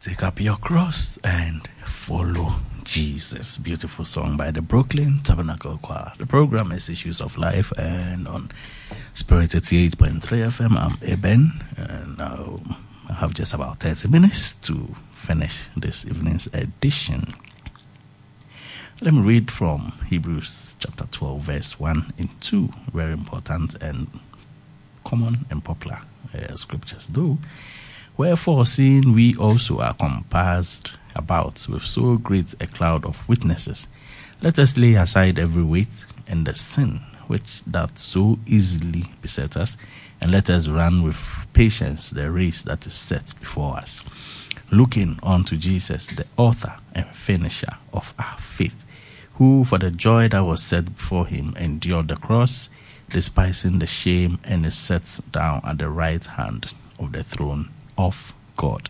Take up your cross and follow Jesus. Beautiful song by the Brooklyn Tabernacle Choir. The program is Issues of Life, and on Spirit eighty-eight point three F M, I'm Eben, and now I have just about thirty minutes to finish this evening's edition. Let me read from Hebrews chapter twelve, verse one and two. Very important and common and popular uh, scriptures, though. Wherefore, seeing we also are compassed about with so great a cloud of witnesses, let us lay aside every weight and the sin which doth so easily beset us, and let us run with patience the race that is set before us, looking unto Jesus, the author and finisher of our faith, who for the joy that was set before him endured the cross, despising the shame, and is set down at the right hand of the throne of God.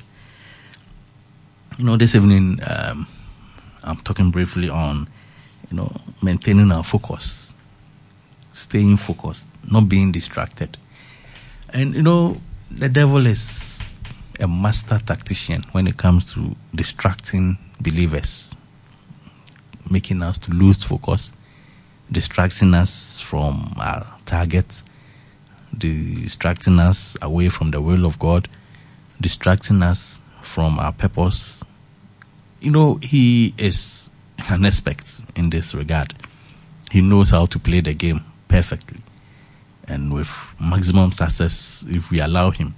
You know, this evening um, I'm talking briefly on, you know, maintaining our focus, staying focused, not being distracted. And you know, the devil is a master tactician when it comes to distracting believers, making us to lose focus, distracting us from our target, distracting us away from the will of God, distracting us from our purpose. You know, he is an expert in this regard. He knows how to play the game perfectly and with maximum success if we allow him.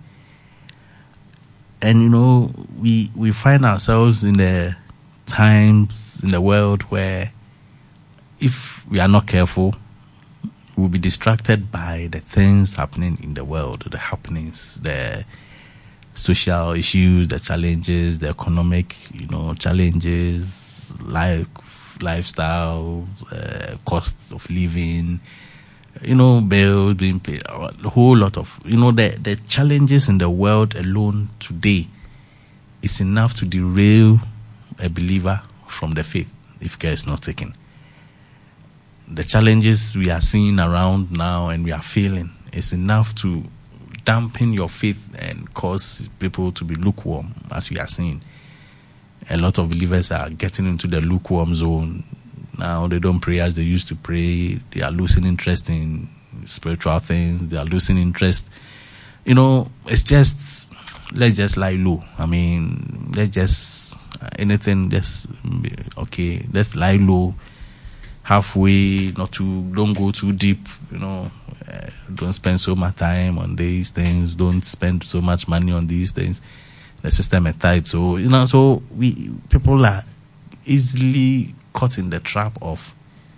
And you know, we we find ourselves in the times in the world where if we are not careful, we'll be distracted by the things happening in the world, the happenings, the social issues, the challenges, the economic, you know, challenges, life, lifestyle, uh, costs of living, you know, bills being paid, a whole lot of, you know, the, the challenges in the world alone today is enough to derail a believer from the faith if care is not taken. The challenges we are seeing around now and we are feeling is enough to dampen your faith and cause people to be lukewarm, as we are seeing. A lot of believers are getting into the lukewarm zone. Now they don't pray as they used to pray. They are losing interest in spiritual things. They are losing interest. You know, it's just, let's just lie low. I mean, let's just, anything, just, okay, let's lie low. Halfway, not too, don't go too deep, you know. Uh, don't spend so much time on these things. Don't spend so much money on these things. The system is tight. So, you know, so we, people are easily caught in the trap of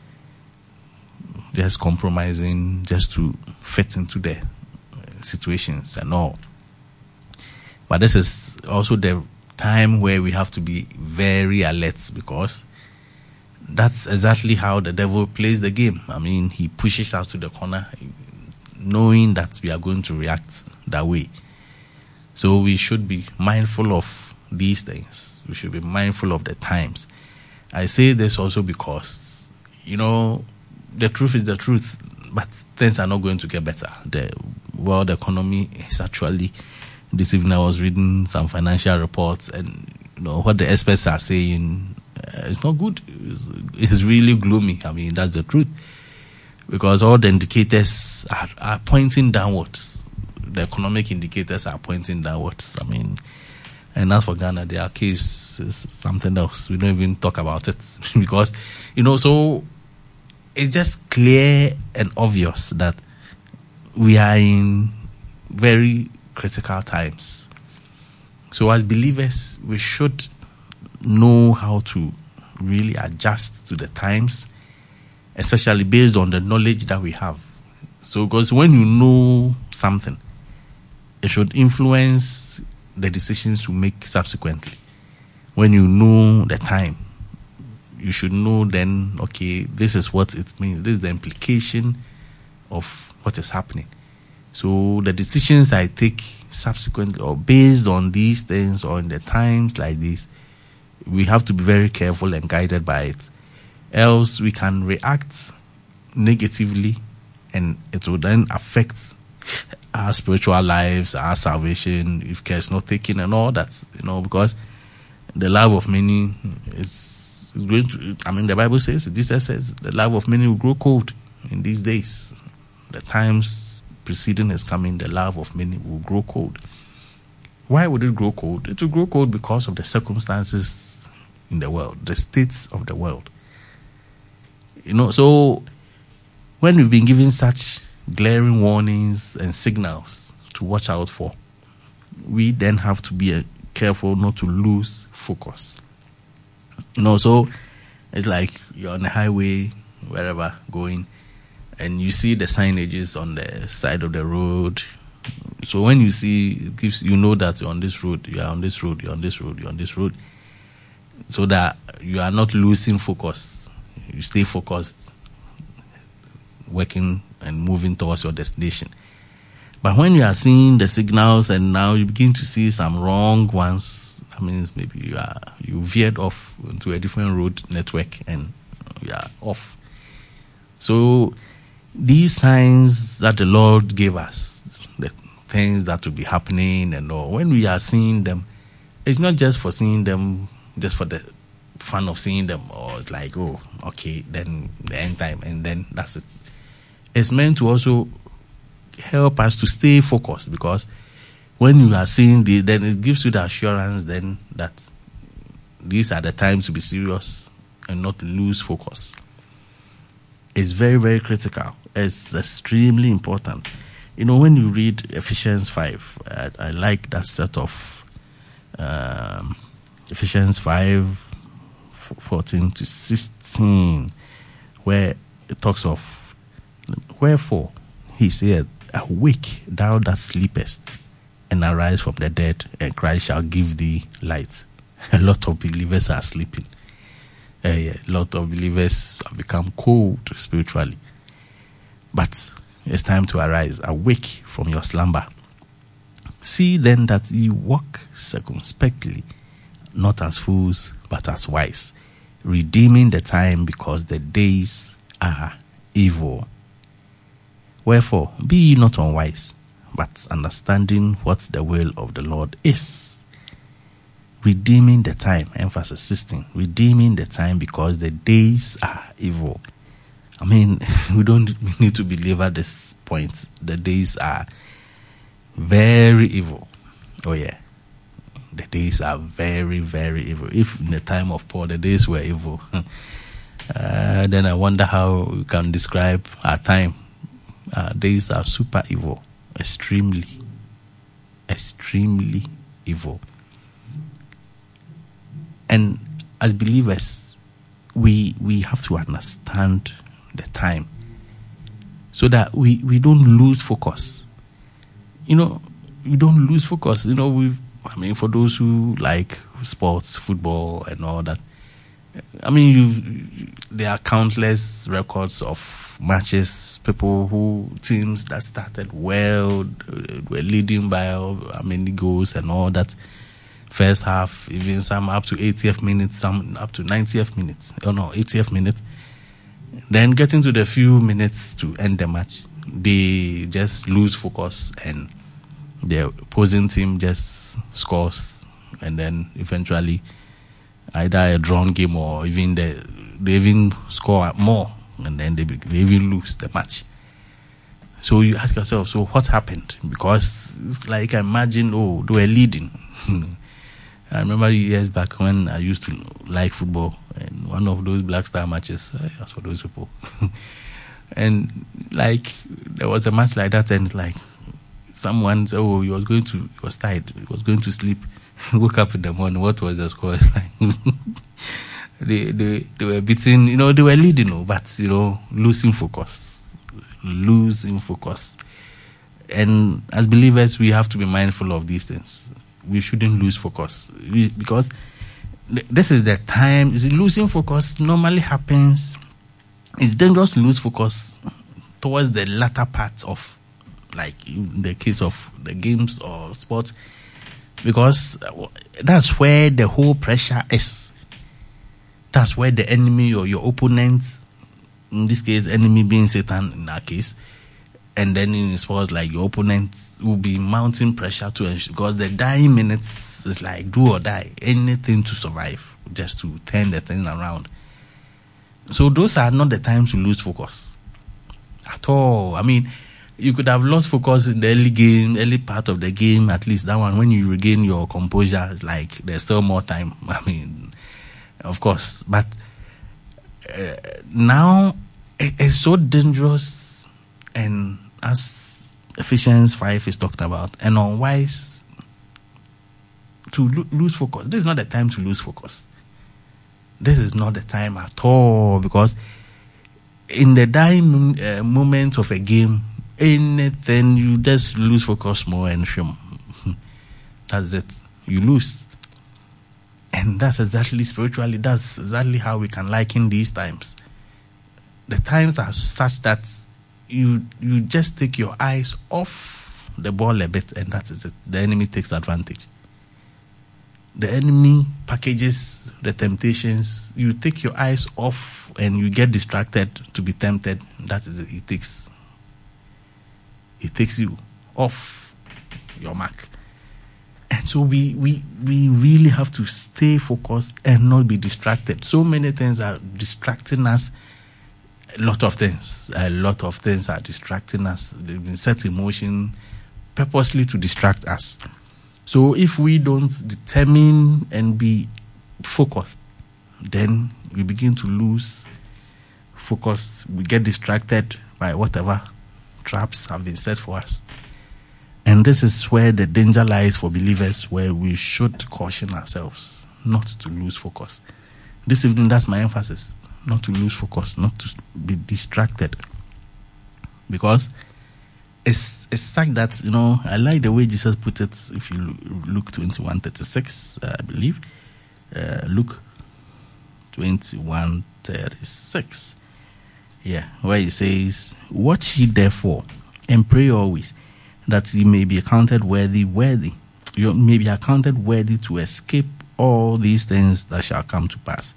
just compromising just to fit into the situations and all. But this is also the time where we have to be very alert, because that's exactly how the devil plays the game. I mean, he pushes us to the corner knowing that we are going to react that way. So we should be mindful of these things. We should be mindful of the times. I say this also because, you know, the truth is the truth, but things are not going to get better. The world economy is actually, this evening I was reading some financial reports, and you know what the experts are saying, uh, it's not good. It's, it's really gloomy. I mean, that's the truth, because all the indicators are, are pointing downwards. The economic indicators are pointing downwards. I mean, and as for Ghana, their case is something else. We don't even talk about it because, you know, so it's just clear and obvious that we are in very critical times. So as believers, we should know how to really adjust to the times, especially based on the knowledge that we have. So because when you know something, it should influence the decisions you make subsequently. When you know the time, you should know then, okay, this is what it means. This is the implication of what is happening. So the decisions I take subsequently, or based on these things, or in the times like this, we have to be very careful and guided by it. Else we can react negatively, and it will then affect our spiritual lives, our salvation, if care is not taken and all that, you know, because the love of many is, is going to, I mean, the Bible says, Jesus says, the love of many will grow cold in these days. The times preceding is coming, the love of many will grow cold. Why would it grow cold? It will grow cold because of the circumstances in the world, the states of the world. You know, so when we've been given such glaring warnings and signals to watch out for, we then have to be uh, careful not to lose focus. You know, so it's like you're on the highway, wherever, going, and you see the signages on the side of the road. So when you see, it gives you know that you're on this road, you're on this road, you're on this road, you're on this road, so that you are not losing focus. You stay focused, working and moving towards your destination. But when you are seeing the signals and now you begin to see some wrong ones, I mean, maybe you are you veered off into a different road network and you are off. So these signs that the Lord gave us, the things that will be happening and all, when we are seeing them, it's not just for seeing them, just for the fun of seeing them, or it's like, oh, okay, then the end time, and then that's it. It's meant to also help us to stay focused, because when you are seeing the, then it gives you the assurance then that these are the times to be serious and not lose focus. It's very, very critical. It's extremely important. You know, when you read Ephesians five, I, I like that set of um, Ephesians five, fourteen to sixteen, where it talks of, wherefore, he said, awake, thou that sleepest, and arise from the dead, and Christ shall give thee light. A lot of believers are sleeping. A lot of believers have become cold spiritually. But it's time to arise, awake from your slumber. See then that ye walk circumspectly, not as fools, but as wise, redeeming the time, because the days are evil. Wherefore, be ye not unwise, but understanding what the will of the Lord is. Redeeming the time, emphasis sixteen, redeeming the time, because the days are evil. I mean, we don't need to believe at this point. The days are very evil. Oh yeah. The days are very, very evil. If in the time of Paul, the days were evil, uh, then I wonder how we can describe our time. Our days are super evil. Extremely, extremely evil. And as believers, we we have to understand the time so that we, we don't lose focus. You know, you don't lose focus. You know, we I mean, for those who like sports, football, and all that, I mean, you, there are countless records of matches, people who, teams that started well, were leading by how many goals and all that. First half, even some up to eightieth minute, some up to ninetieth minute, oh no, eightieth minute. Then getting to the few minutes to end the match, they just lose focus and the opposing team just scores, and then eventually either a drawn game or even the, they even score more, and then they, they even lose the match. So you ask yourself, so what happened? Because it's like, imagine, oh, they were leading. I remember years back when I used to like football, and one of those Black Star matches, as for those people, and like there was a match like that, and like someone said, oh, he was going to, he was tired, he was going to sleep. Woke up in the morning, what was the score? Like, they, they, they were beating, you know, they were leading, but, you know, losing focus. Losing focus. And as believers, we have to be mindful of these things. We shouldn't lose focus. We, because this is the time, is losing focus normally happens, it's dangerous to lose focus towards the latter part of, like in the case of the games or sports, because that's where the whole pressure is. That's where the enemy or your opponent, in this case, enemy being Satan in our case, And then in sports, like your opponent will be mounting pressure to ensure, because the dying minutes is like do or die, anything to survive, just to turn the thing around. So those are not the times to lose focus at all. I mean, you could have lost focus in the early game, early part of the game, at least that one. When you regain your composure, it's like there's still more time. I mean, of course, but uh, now it, it's so dangerous, and as Ephesians five is talking about, and unwise to lo- lose focus. This is not the time to lose focus. This is not the time at all, because in the dying uh, moment of a game, anything, you just lose focus more and shame. That's it. You lose. And that's exactly spiritually, that's exactly how we can liken these times. The times are such that you you just take your eyes off the ball a bit, and that is it. The enemy takes advantage. The enemy packages the temptations. You take your eyes off and you get distracted to be tempted. That is it. He takes, he takes you off your mark. And so we, we, we really have to stay focused and not be distracted. So many things are distracting us. A lot of things. A lot of things are distracting us. They've been set in motion purposely to distract us. So if we don't determine and be focused, then we begin to lose focus. We get distracted by whatever traps have been set for us. And this is where the danger lies for believers, where we should caution ourselves not to lose focus. This evening, that's my emphasis. Not to lose focus, not to be distracted. Because It's it's like that, you know. I like the way Jesus put it. If you look twenty-one thirty-six, uh, I believe, uh, Luke twenty-one thirty-six, yeah, where he says, "Watch ye therefore, and pray always, that ye may be accounted worthy, worthy, you may be accounted worthy to escape all these things that shall come to pass."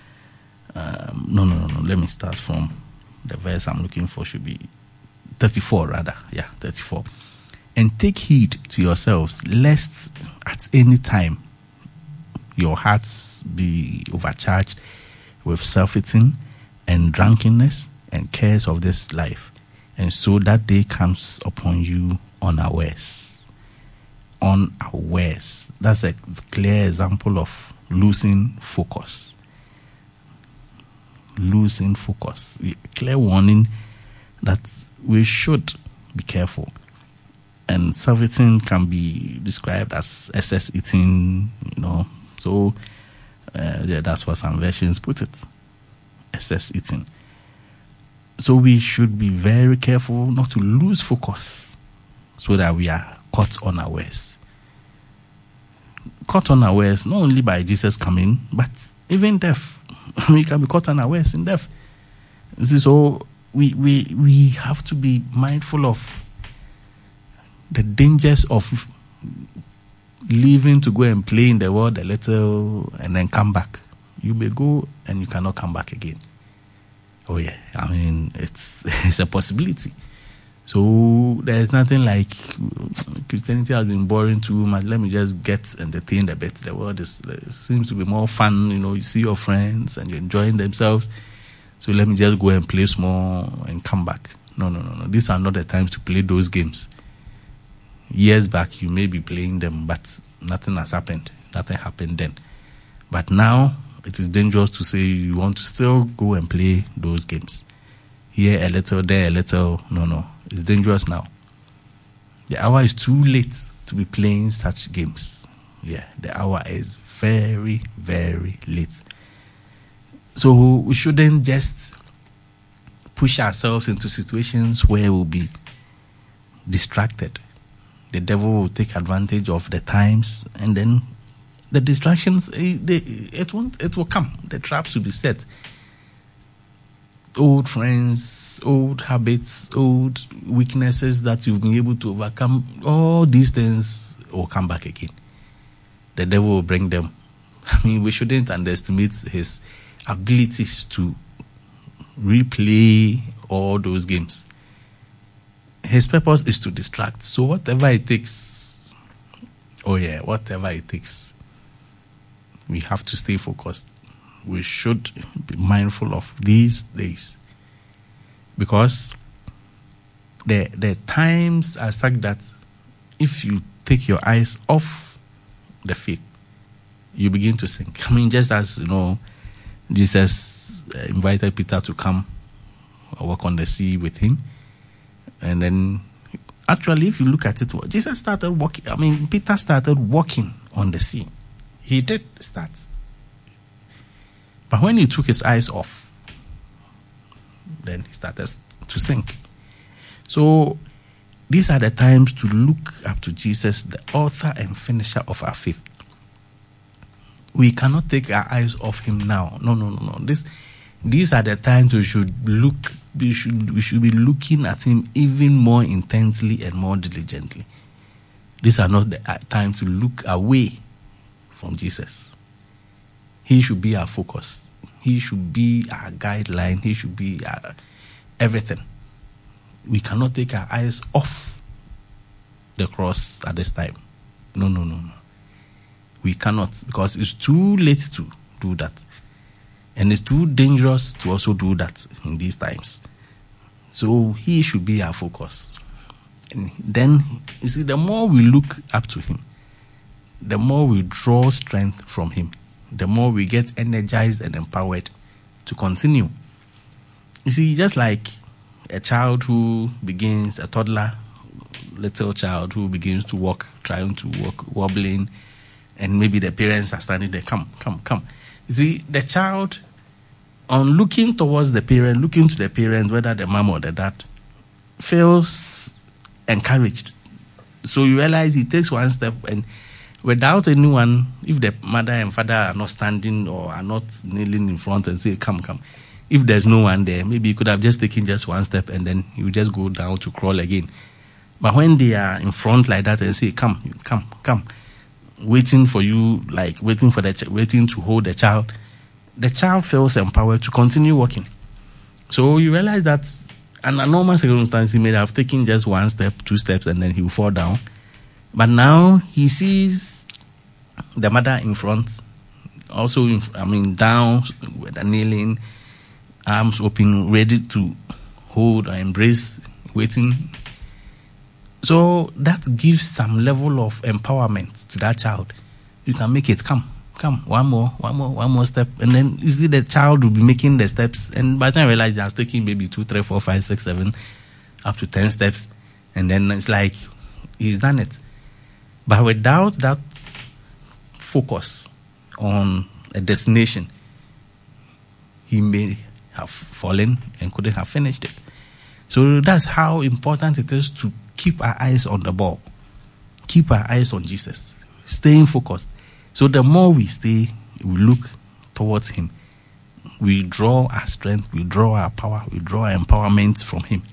Um, no, no, no, no. Let me start from the verse I'm looking for. Should be thirty-four rather, yeah, thirty-four. "And take heed to yourselves, lest at any time your hearts be overcharged with self-eating and drunkenness and cares of this life, and so that day comes upon you unawares." Unawares. That's a clear example of losing focus. Losing focus. Clear warning that we should be careful. And self-eating can be described as excess eating, you know. So uh, yeah, that's what some versions put it. Excess eating. So we should be very careful not to lose focus, so that we are caught unawares. Caught unawares, not only by Jesus coming, but even death. We can be caught unawares in death. So we we we have to be mindful of the dangers of leaving to go and play in the world a little and then come back. You may go and you cannot come back again. Oh yeah, I mean, it's it's a possibility. So there's nothing like Christianity has been boring too much. Let me just get entertained a bit. The world is seems to be more fun. You know, you see your friends and you're enjoying themselves. So let me just go and play small and come back. No, no, no, no. These are not the times to play those games. Years back, you may be playing them, but nothing has happened. Nothing happened then. But now, it is dangerous to say you want to still go and play those games. Here a little, there a little. No, no. It's dangerous now. The hour is too late to be playing such games. Yeah, the hour is very, very late. So we shouldn't just push ourselves into situations where we'll be distracted. The devil will take advantage of the times, and then the distractions, they, it won't, it will come. The traps will be set. Old friends, old habits, old weaknesses that you've been able to overcome, all these things will come back again. The devil will bring them. I mean, we shouldn't underestimate his abilities to replay all those games. his purpose is to distract. So whatever it takes, oh yeah, whatever it takes, we have to stay focused. We should be mindful of these days, because the the times are such that if you take your eyes off the faith, you begin to sink. I mean, just as, you know, Jesus invited Peter to come walk on the sea with him, and then actually, if you look at it, Jesus started walking. I mean, Peter started walking on the sea. He did start. But when he took his eyes off, then he started to sink. So these are the times to look up to Jesus, the author and finisher of our faith. We cannot take our eyes off him now. No, no, no, no. This, these are the times we should look. We should we should be looking at him even more intensely and more diligently. These are not the times to look away from Jesus. He should be our focus. He should be our guideline. He should be our everything. We cannot take our eyes off the cross at this time. No, no, no, no. We cannot, because it's too late to do that. And it's too dangerous to also do that in these times. So he should be our focus. And then, you see, the more we look up to him, the more we draw strength from him, the more we get energized and empowered to continue. You see, just like a child who begins, a toddler, little child who begins to walk, trying to walk, wobbling, and maybe the parents are standing there, come, come, come. You see, the child, on looking towards the parent, looking to the parent, whether the mom or the dad, feels encouraged. So you realize he takes one step, and without anyone, if the mother and father are not standing or are not kneeling in front and say, come, come. If there's no one there, maybe you could have just taken just one step and then you just go down to crawl again. But when they are in front like that and say, come, come, come, waiting for you, like waiting for the ch- waiting to hold the child, the child feels empowered to continue walking. So you realize that under normal circumstances, he may have taken just one step, two steps, and then he will fall down. But now he sees the mother in front, also, in, I mean, down with a kneeling, arms open, ready to hold or embrace, waiting. So that gives some level of empowerment to that child. You can make it. Come, come, one more, one more, one more step. And then you see the child will be making the steps. And by the time I realize they're taking maybe two, three, four, five, six, seven, up to ten steps. And then it's like he's done it. But without that focus on a destination, he may have fallen and couldn't have finished it. So that's how important it is to keep our eyes on the ball. Keep our eyes on Jesus. Staying focused. So the more we stay, we look towards him. We draw our strength, we draw our power, we draw our empowerment from him.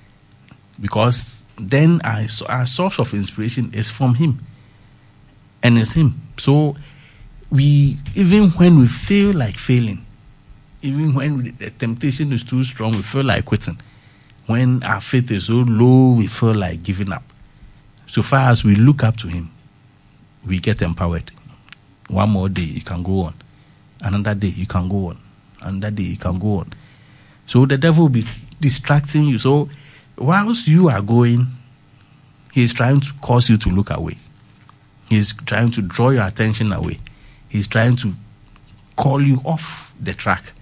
Because then our, our source of inspiration is from him. And it's him. So we, even when we feel like failing, even when the temptation is too strong, we feel like quitting. When our faith is so low, we feel like giving up. So far as we look up to him, we get empowered. One more day, you can go on. Another day, you can go on. Another day, you can go on. So the devil will be distracting you. So whilst you are going, he's trying to cause you to look away. He's trying to draw your attention away. He's trying to call you off the track.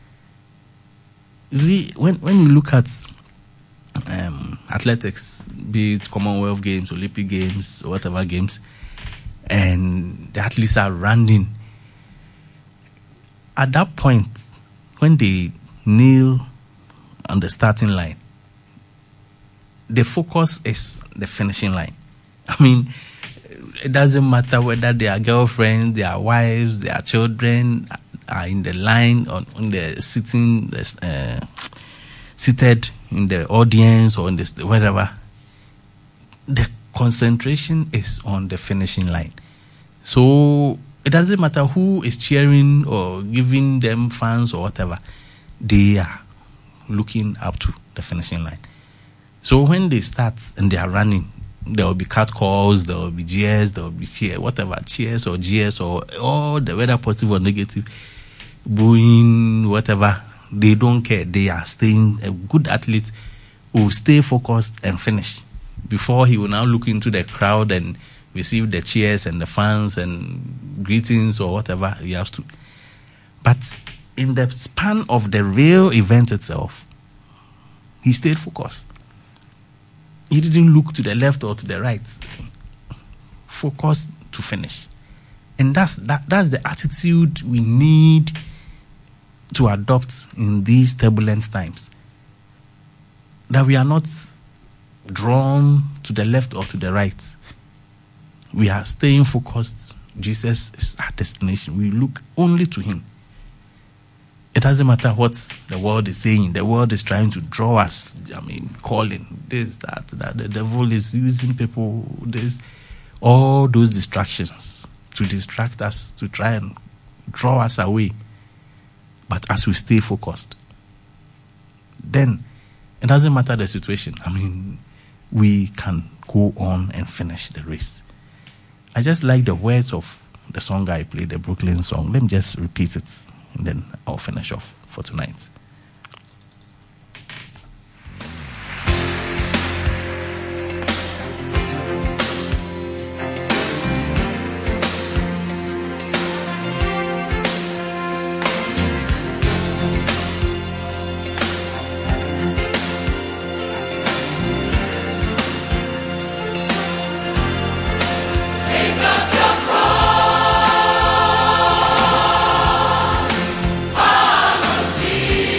See, when, when you look at um, athletics, be it Commonwealth Games, Olympic Games, whatever games, and the athletes are running, at that point, when they kneel on the starting line, the focus is the finishing line. I mean, it doesn't matter whether their girlfriends, their wives, their children are in the line or on the sitting, uh, seated in the audience or in the whatever. The concentration is on the finishing line. So it doesn't matter who is cheering or giving them fans or whatever. They are looking up to the finishing line. So when they start and they are running, there will be cat calls, there will be jeers, there will be cheer, whatever, cheers or jeers or all the whether positive or negative, booing, whatever. They don't care. They are staying. A good athlete will stay focused and finish before he will now look into the crowd and receive the cheers and the fans and greetings or whatever he has to. But in the span of the real event itself, he stayed focused. He didn't look to the left or to the right. Focused to finish. And that's that, that's the attitude we need to adopt in these turbulent times. That we are not drawn to the left or to the right. We are staying focused. Jesus is our destination. We look only to him. It doesn't matter what the world is saying. The world is trying to draw us. I mean, calling this, that, that. The devil is using people, this, all those distractions to distract us, to try and draw us away. But as we stay focused, then it doesn't matter the situation. I mean, we can go on and finish the race. I just like the words of the song I played, the Brooklyn song. Let me just repeat it, and then I'll finish off for tonight. Jesus.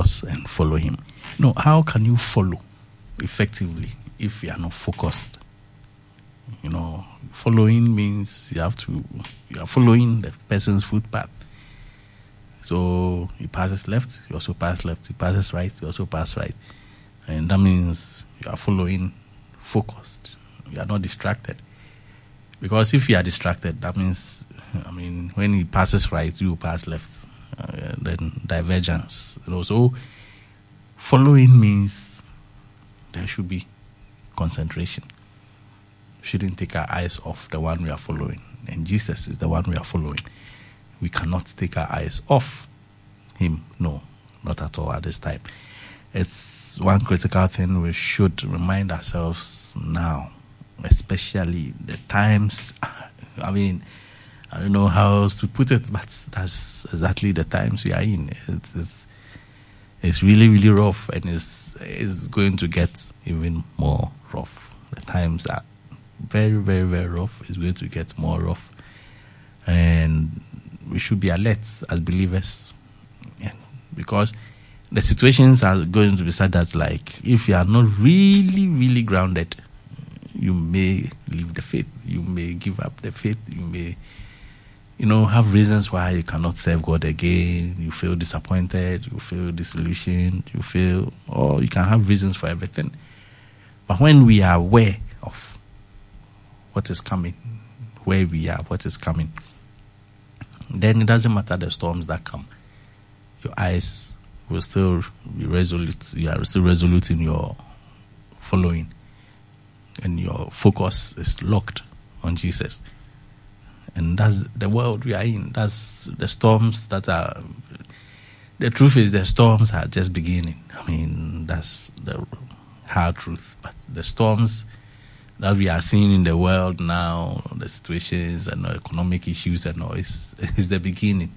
focus and follow him. No, how can you follow effectively if you are not focused? You know, following means you have to, you are following the person's footpath. So he passes left, you also pass left. He passes right, you also pass right. And that means you are following focused. You are not distracted. Because if you are distracted, that means, I mean, when he passes right, you pass left. Uh, then divergence. You know, so following means there should be concentration. Shouldn't take our eyes off the one we are following. And Jesus is the one we are following. We cannot take our eyes off him. No, not at all at this time. It's one critical thing we should remind ourselves now, especially the times. I mean, I don't know how else to put it, but that's exactly the times we are in. It's it's, it's really, really rough, and it's, it's going to get even more rough. The times are very, very, very rough. It's going to get more rough. And we should be alert as believers. Yeah, because the situations are going to be such that, like, if you are not really, really grounded, you may leave the faith. You may give up the faith. You may, you know, have reasons why you cannot serve God again. You feel disappointed. You feel disillusioned. You feel, or you can have reasons for everything. But when we are aware of what is coming, where we are, what is coming, then it doesn't matter the storms that come. Your eyes will still be resolute. You are still resolute in your following. And your focus is locked on Jesus. And that's the world we are in. That's the storms that are... The truth is the storms are just beginning. I mean, that's the hard truth. But the storms that we are seeing in the world now, the situations and the economic issues and all, is, is the beginning.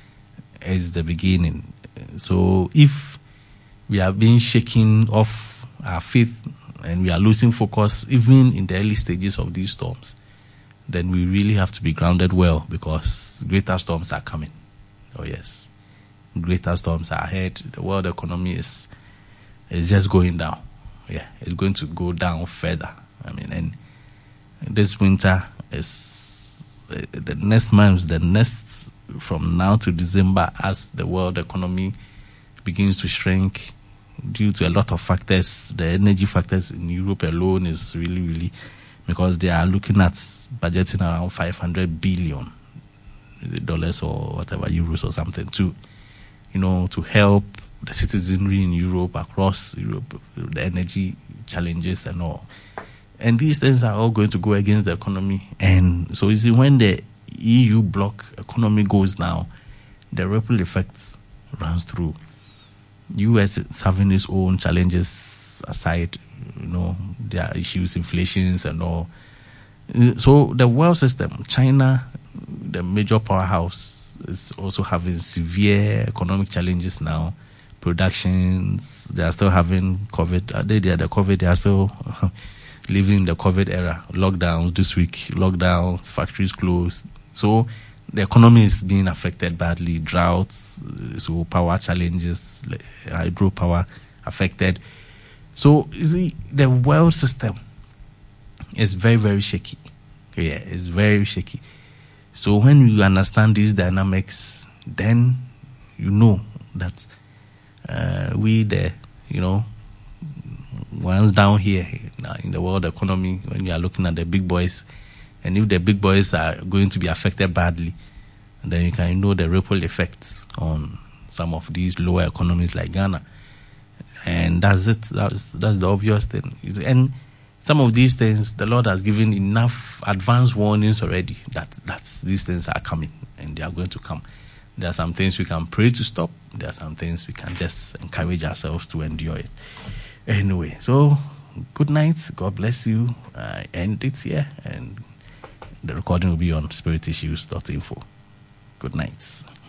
It's the beginning. So if we are being shaken off our faith and we are losing focus even in the early stages of these storms, then we really have to be grounded well, because greater storms are coming. Oh yes, greater storms are ahead. The world economy is is just going down. Yeah, it's going to go down further. I mean, and this winter is uh, the next months, the next from now to December, as the world economy begins to shrink due to a lot of factors. The energy factors in Europe alone is really, really, because they are looking at budgeting around five hundred billion dollars or whatever, euros or something, to, you know, to help the citizenry in Europe, across Europe, the energy challenges and all. And these things are all going to go against the economy. And so you see, when the E U bloc economy goes down, the ripple effect runs through. U S is having its own challenges aside, you know, there are issues, inflations and all. So the world system, China, the major powerhouse, is also having severe economic challenges now. Productions, they are still having COVID. They, they are the COVID, they are still living in the COVID era. Lockdowns this week, lockdowns, factories closed. So the economy is being affected badly. Droughts, so power challenges, hydropower affected. So you see, the world system is very, very shaky. Yeah, it's very shaky. So when you understand these dynamics, then you know that uh, we, the, you know, ones down here in the world economy, when you are looking at the big boys, and if the big boys are going to be affected badly, then you can know the ripple effects on some of these lower economies like Ghana. And that's it. That's, that's the obvious thing. And some of these things, the Lord has given enough advance warnings already that that's, these things are coming and they are going to come. There are some things we can pray to stop. There are some things we can just encourage ourselves to endure it. Anyway, so good night. God bless you. I end it here, and the recording will be on spirit issues dot info. Good night.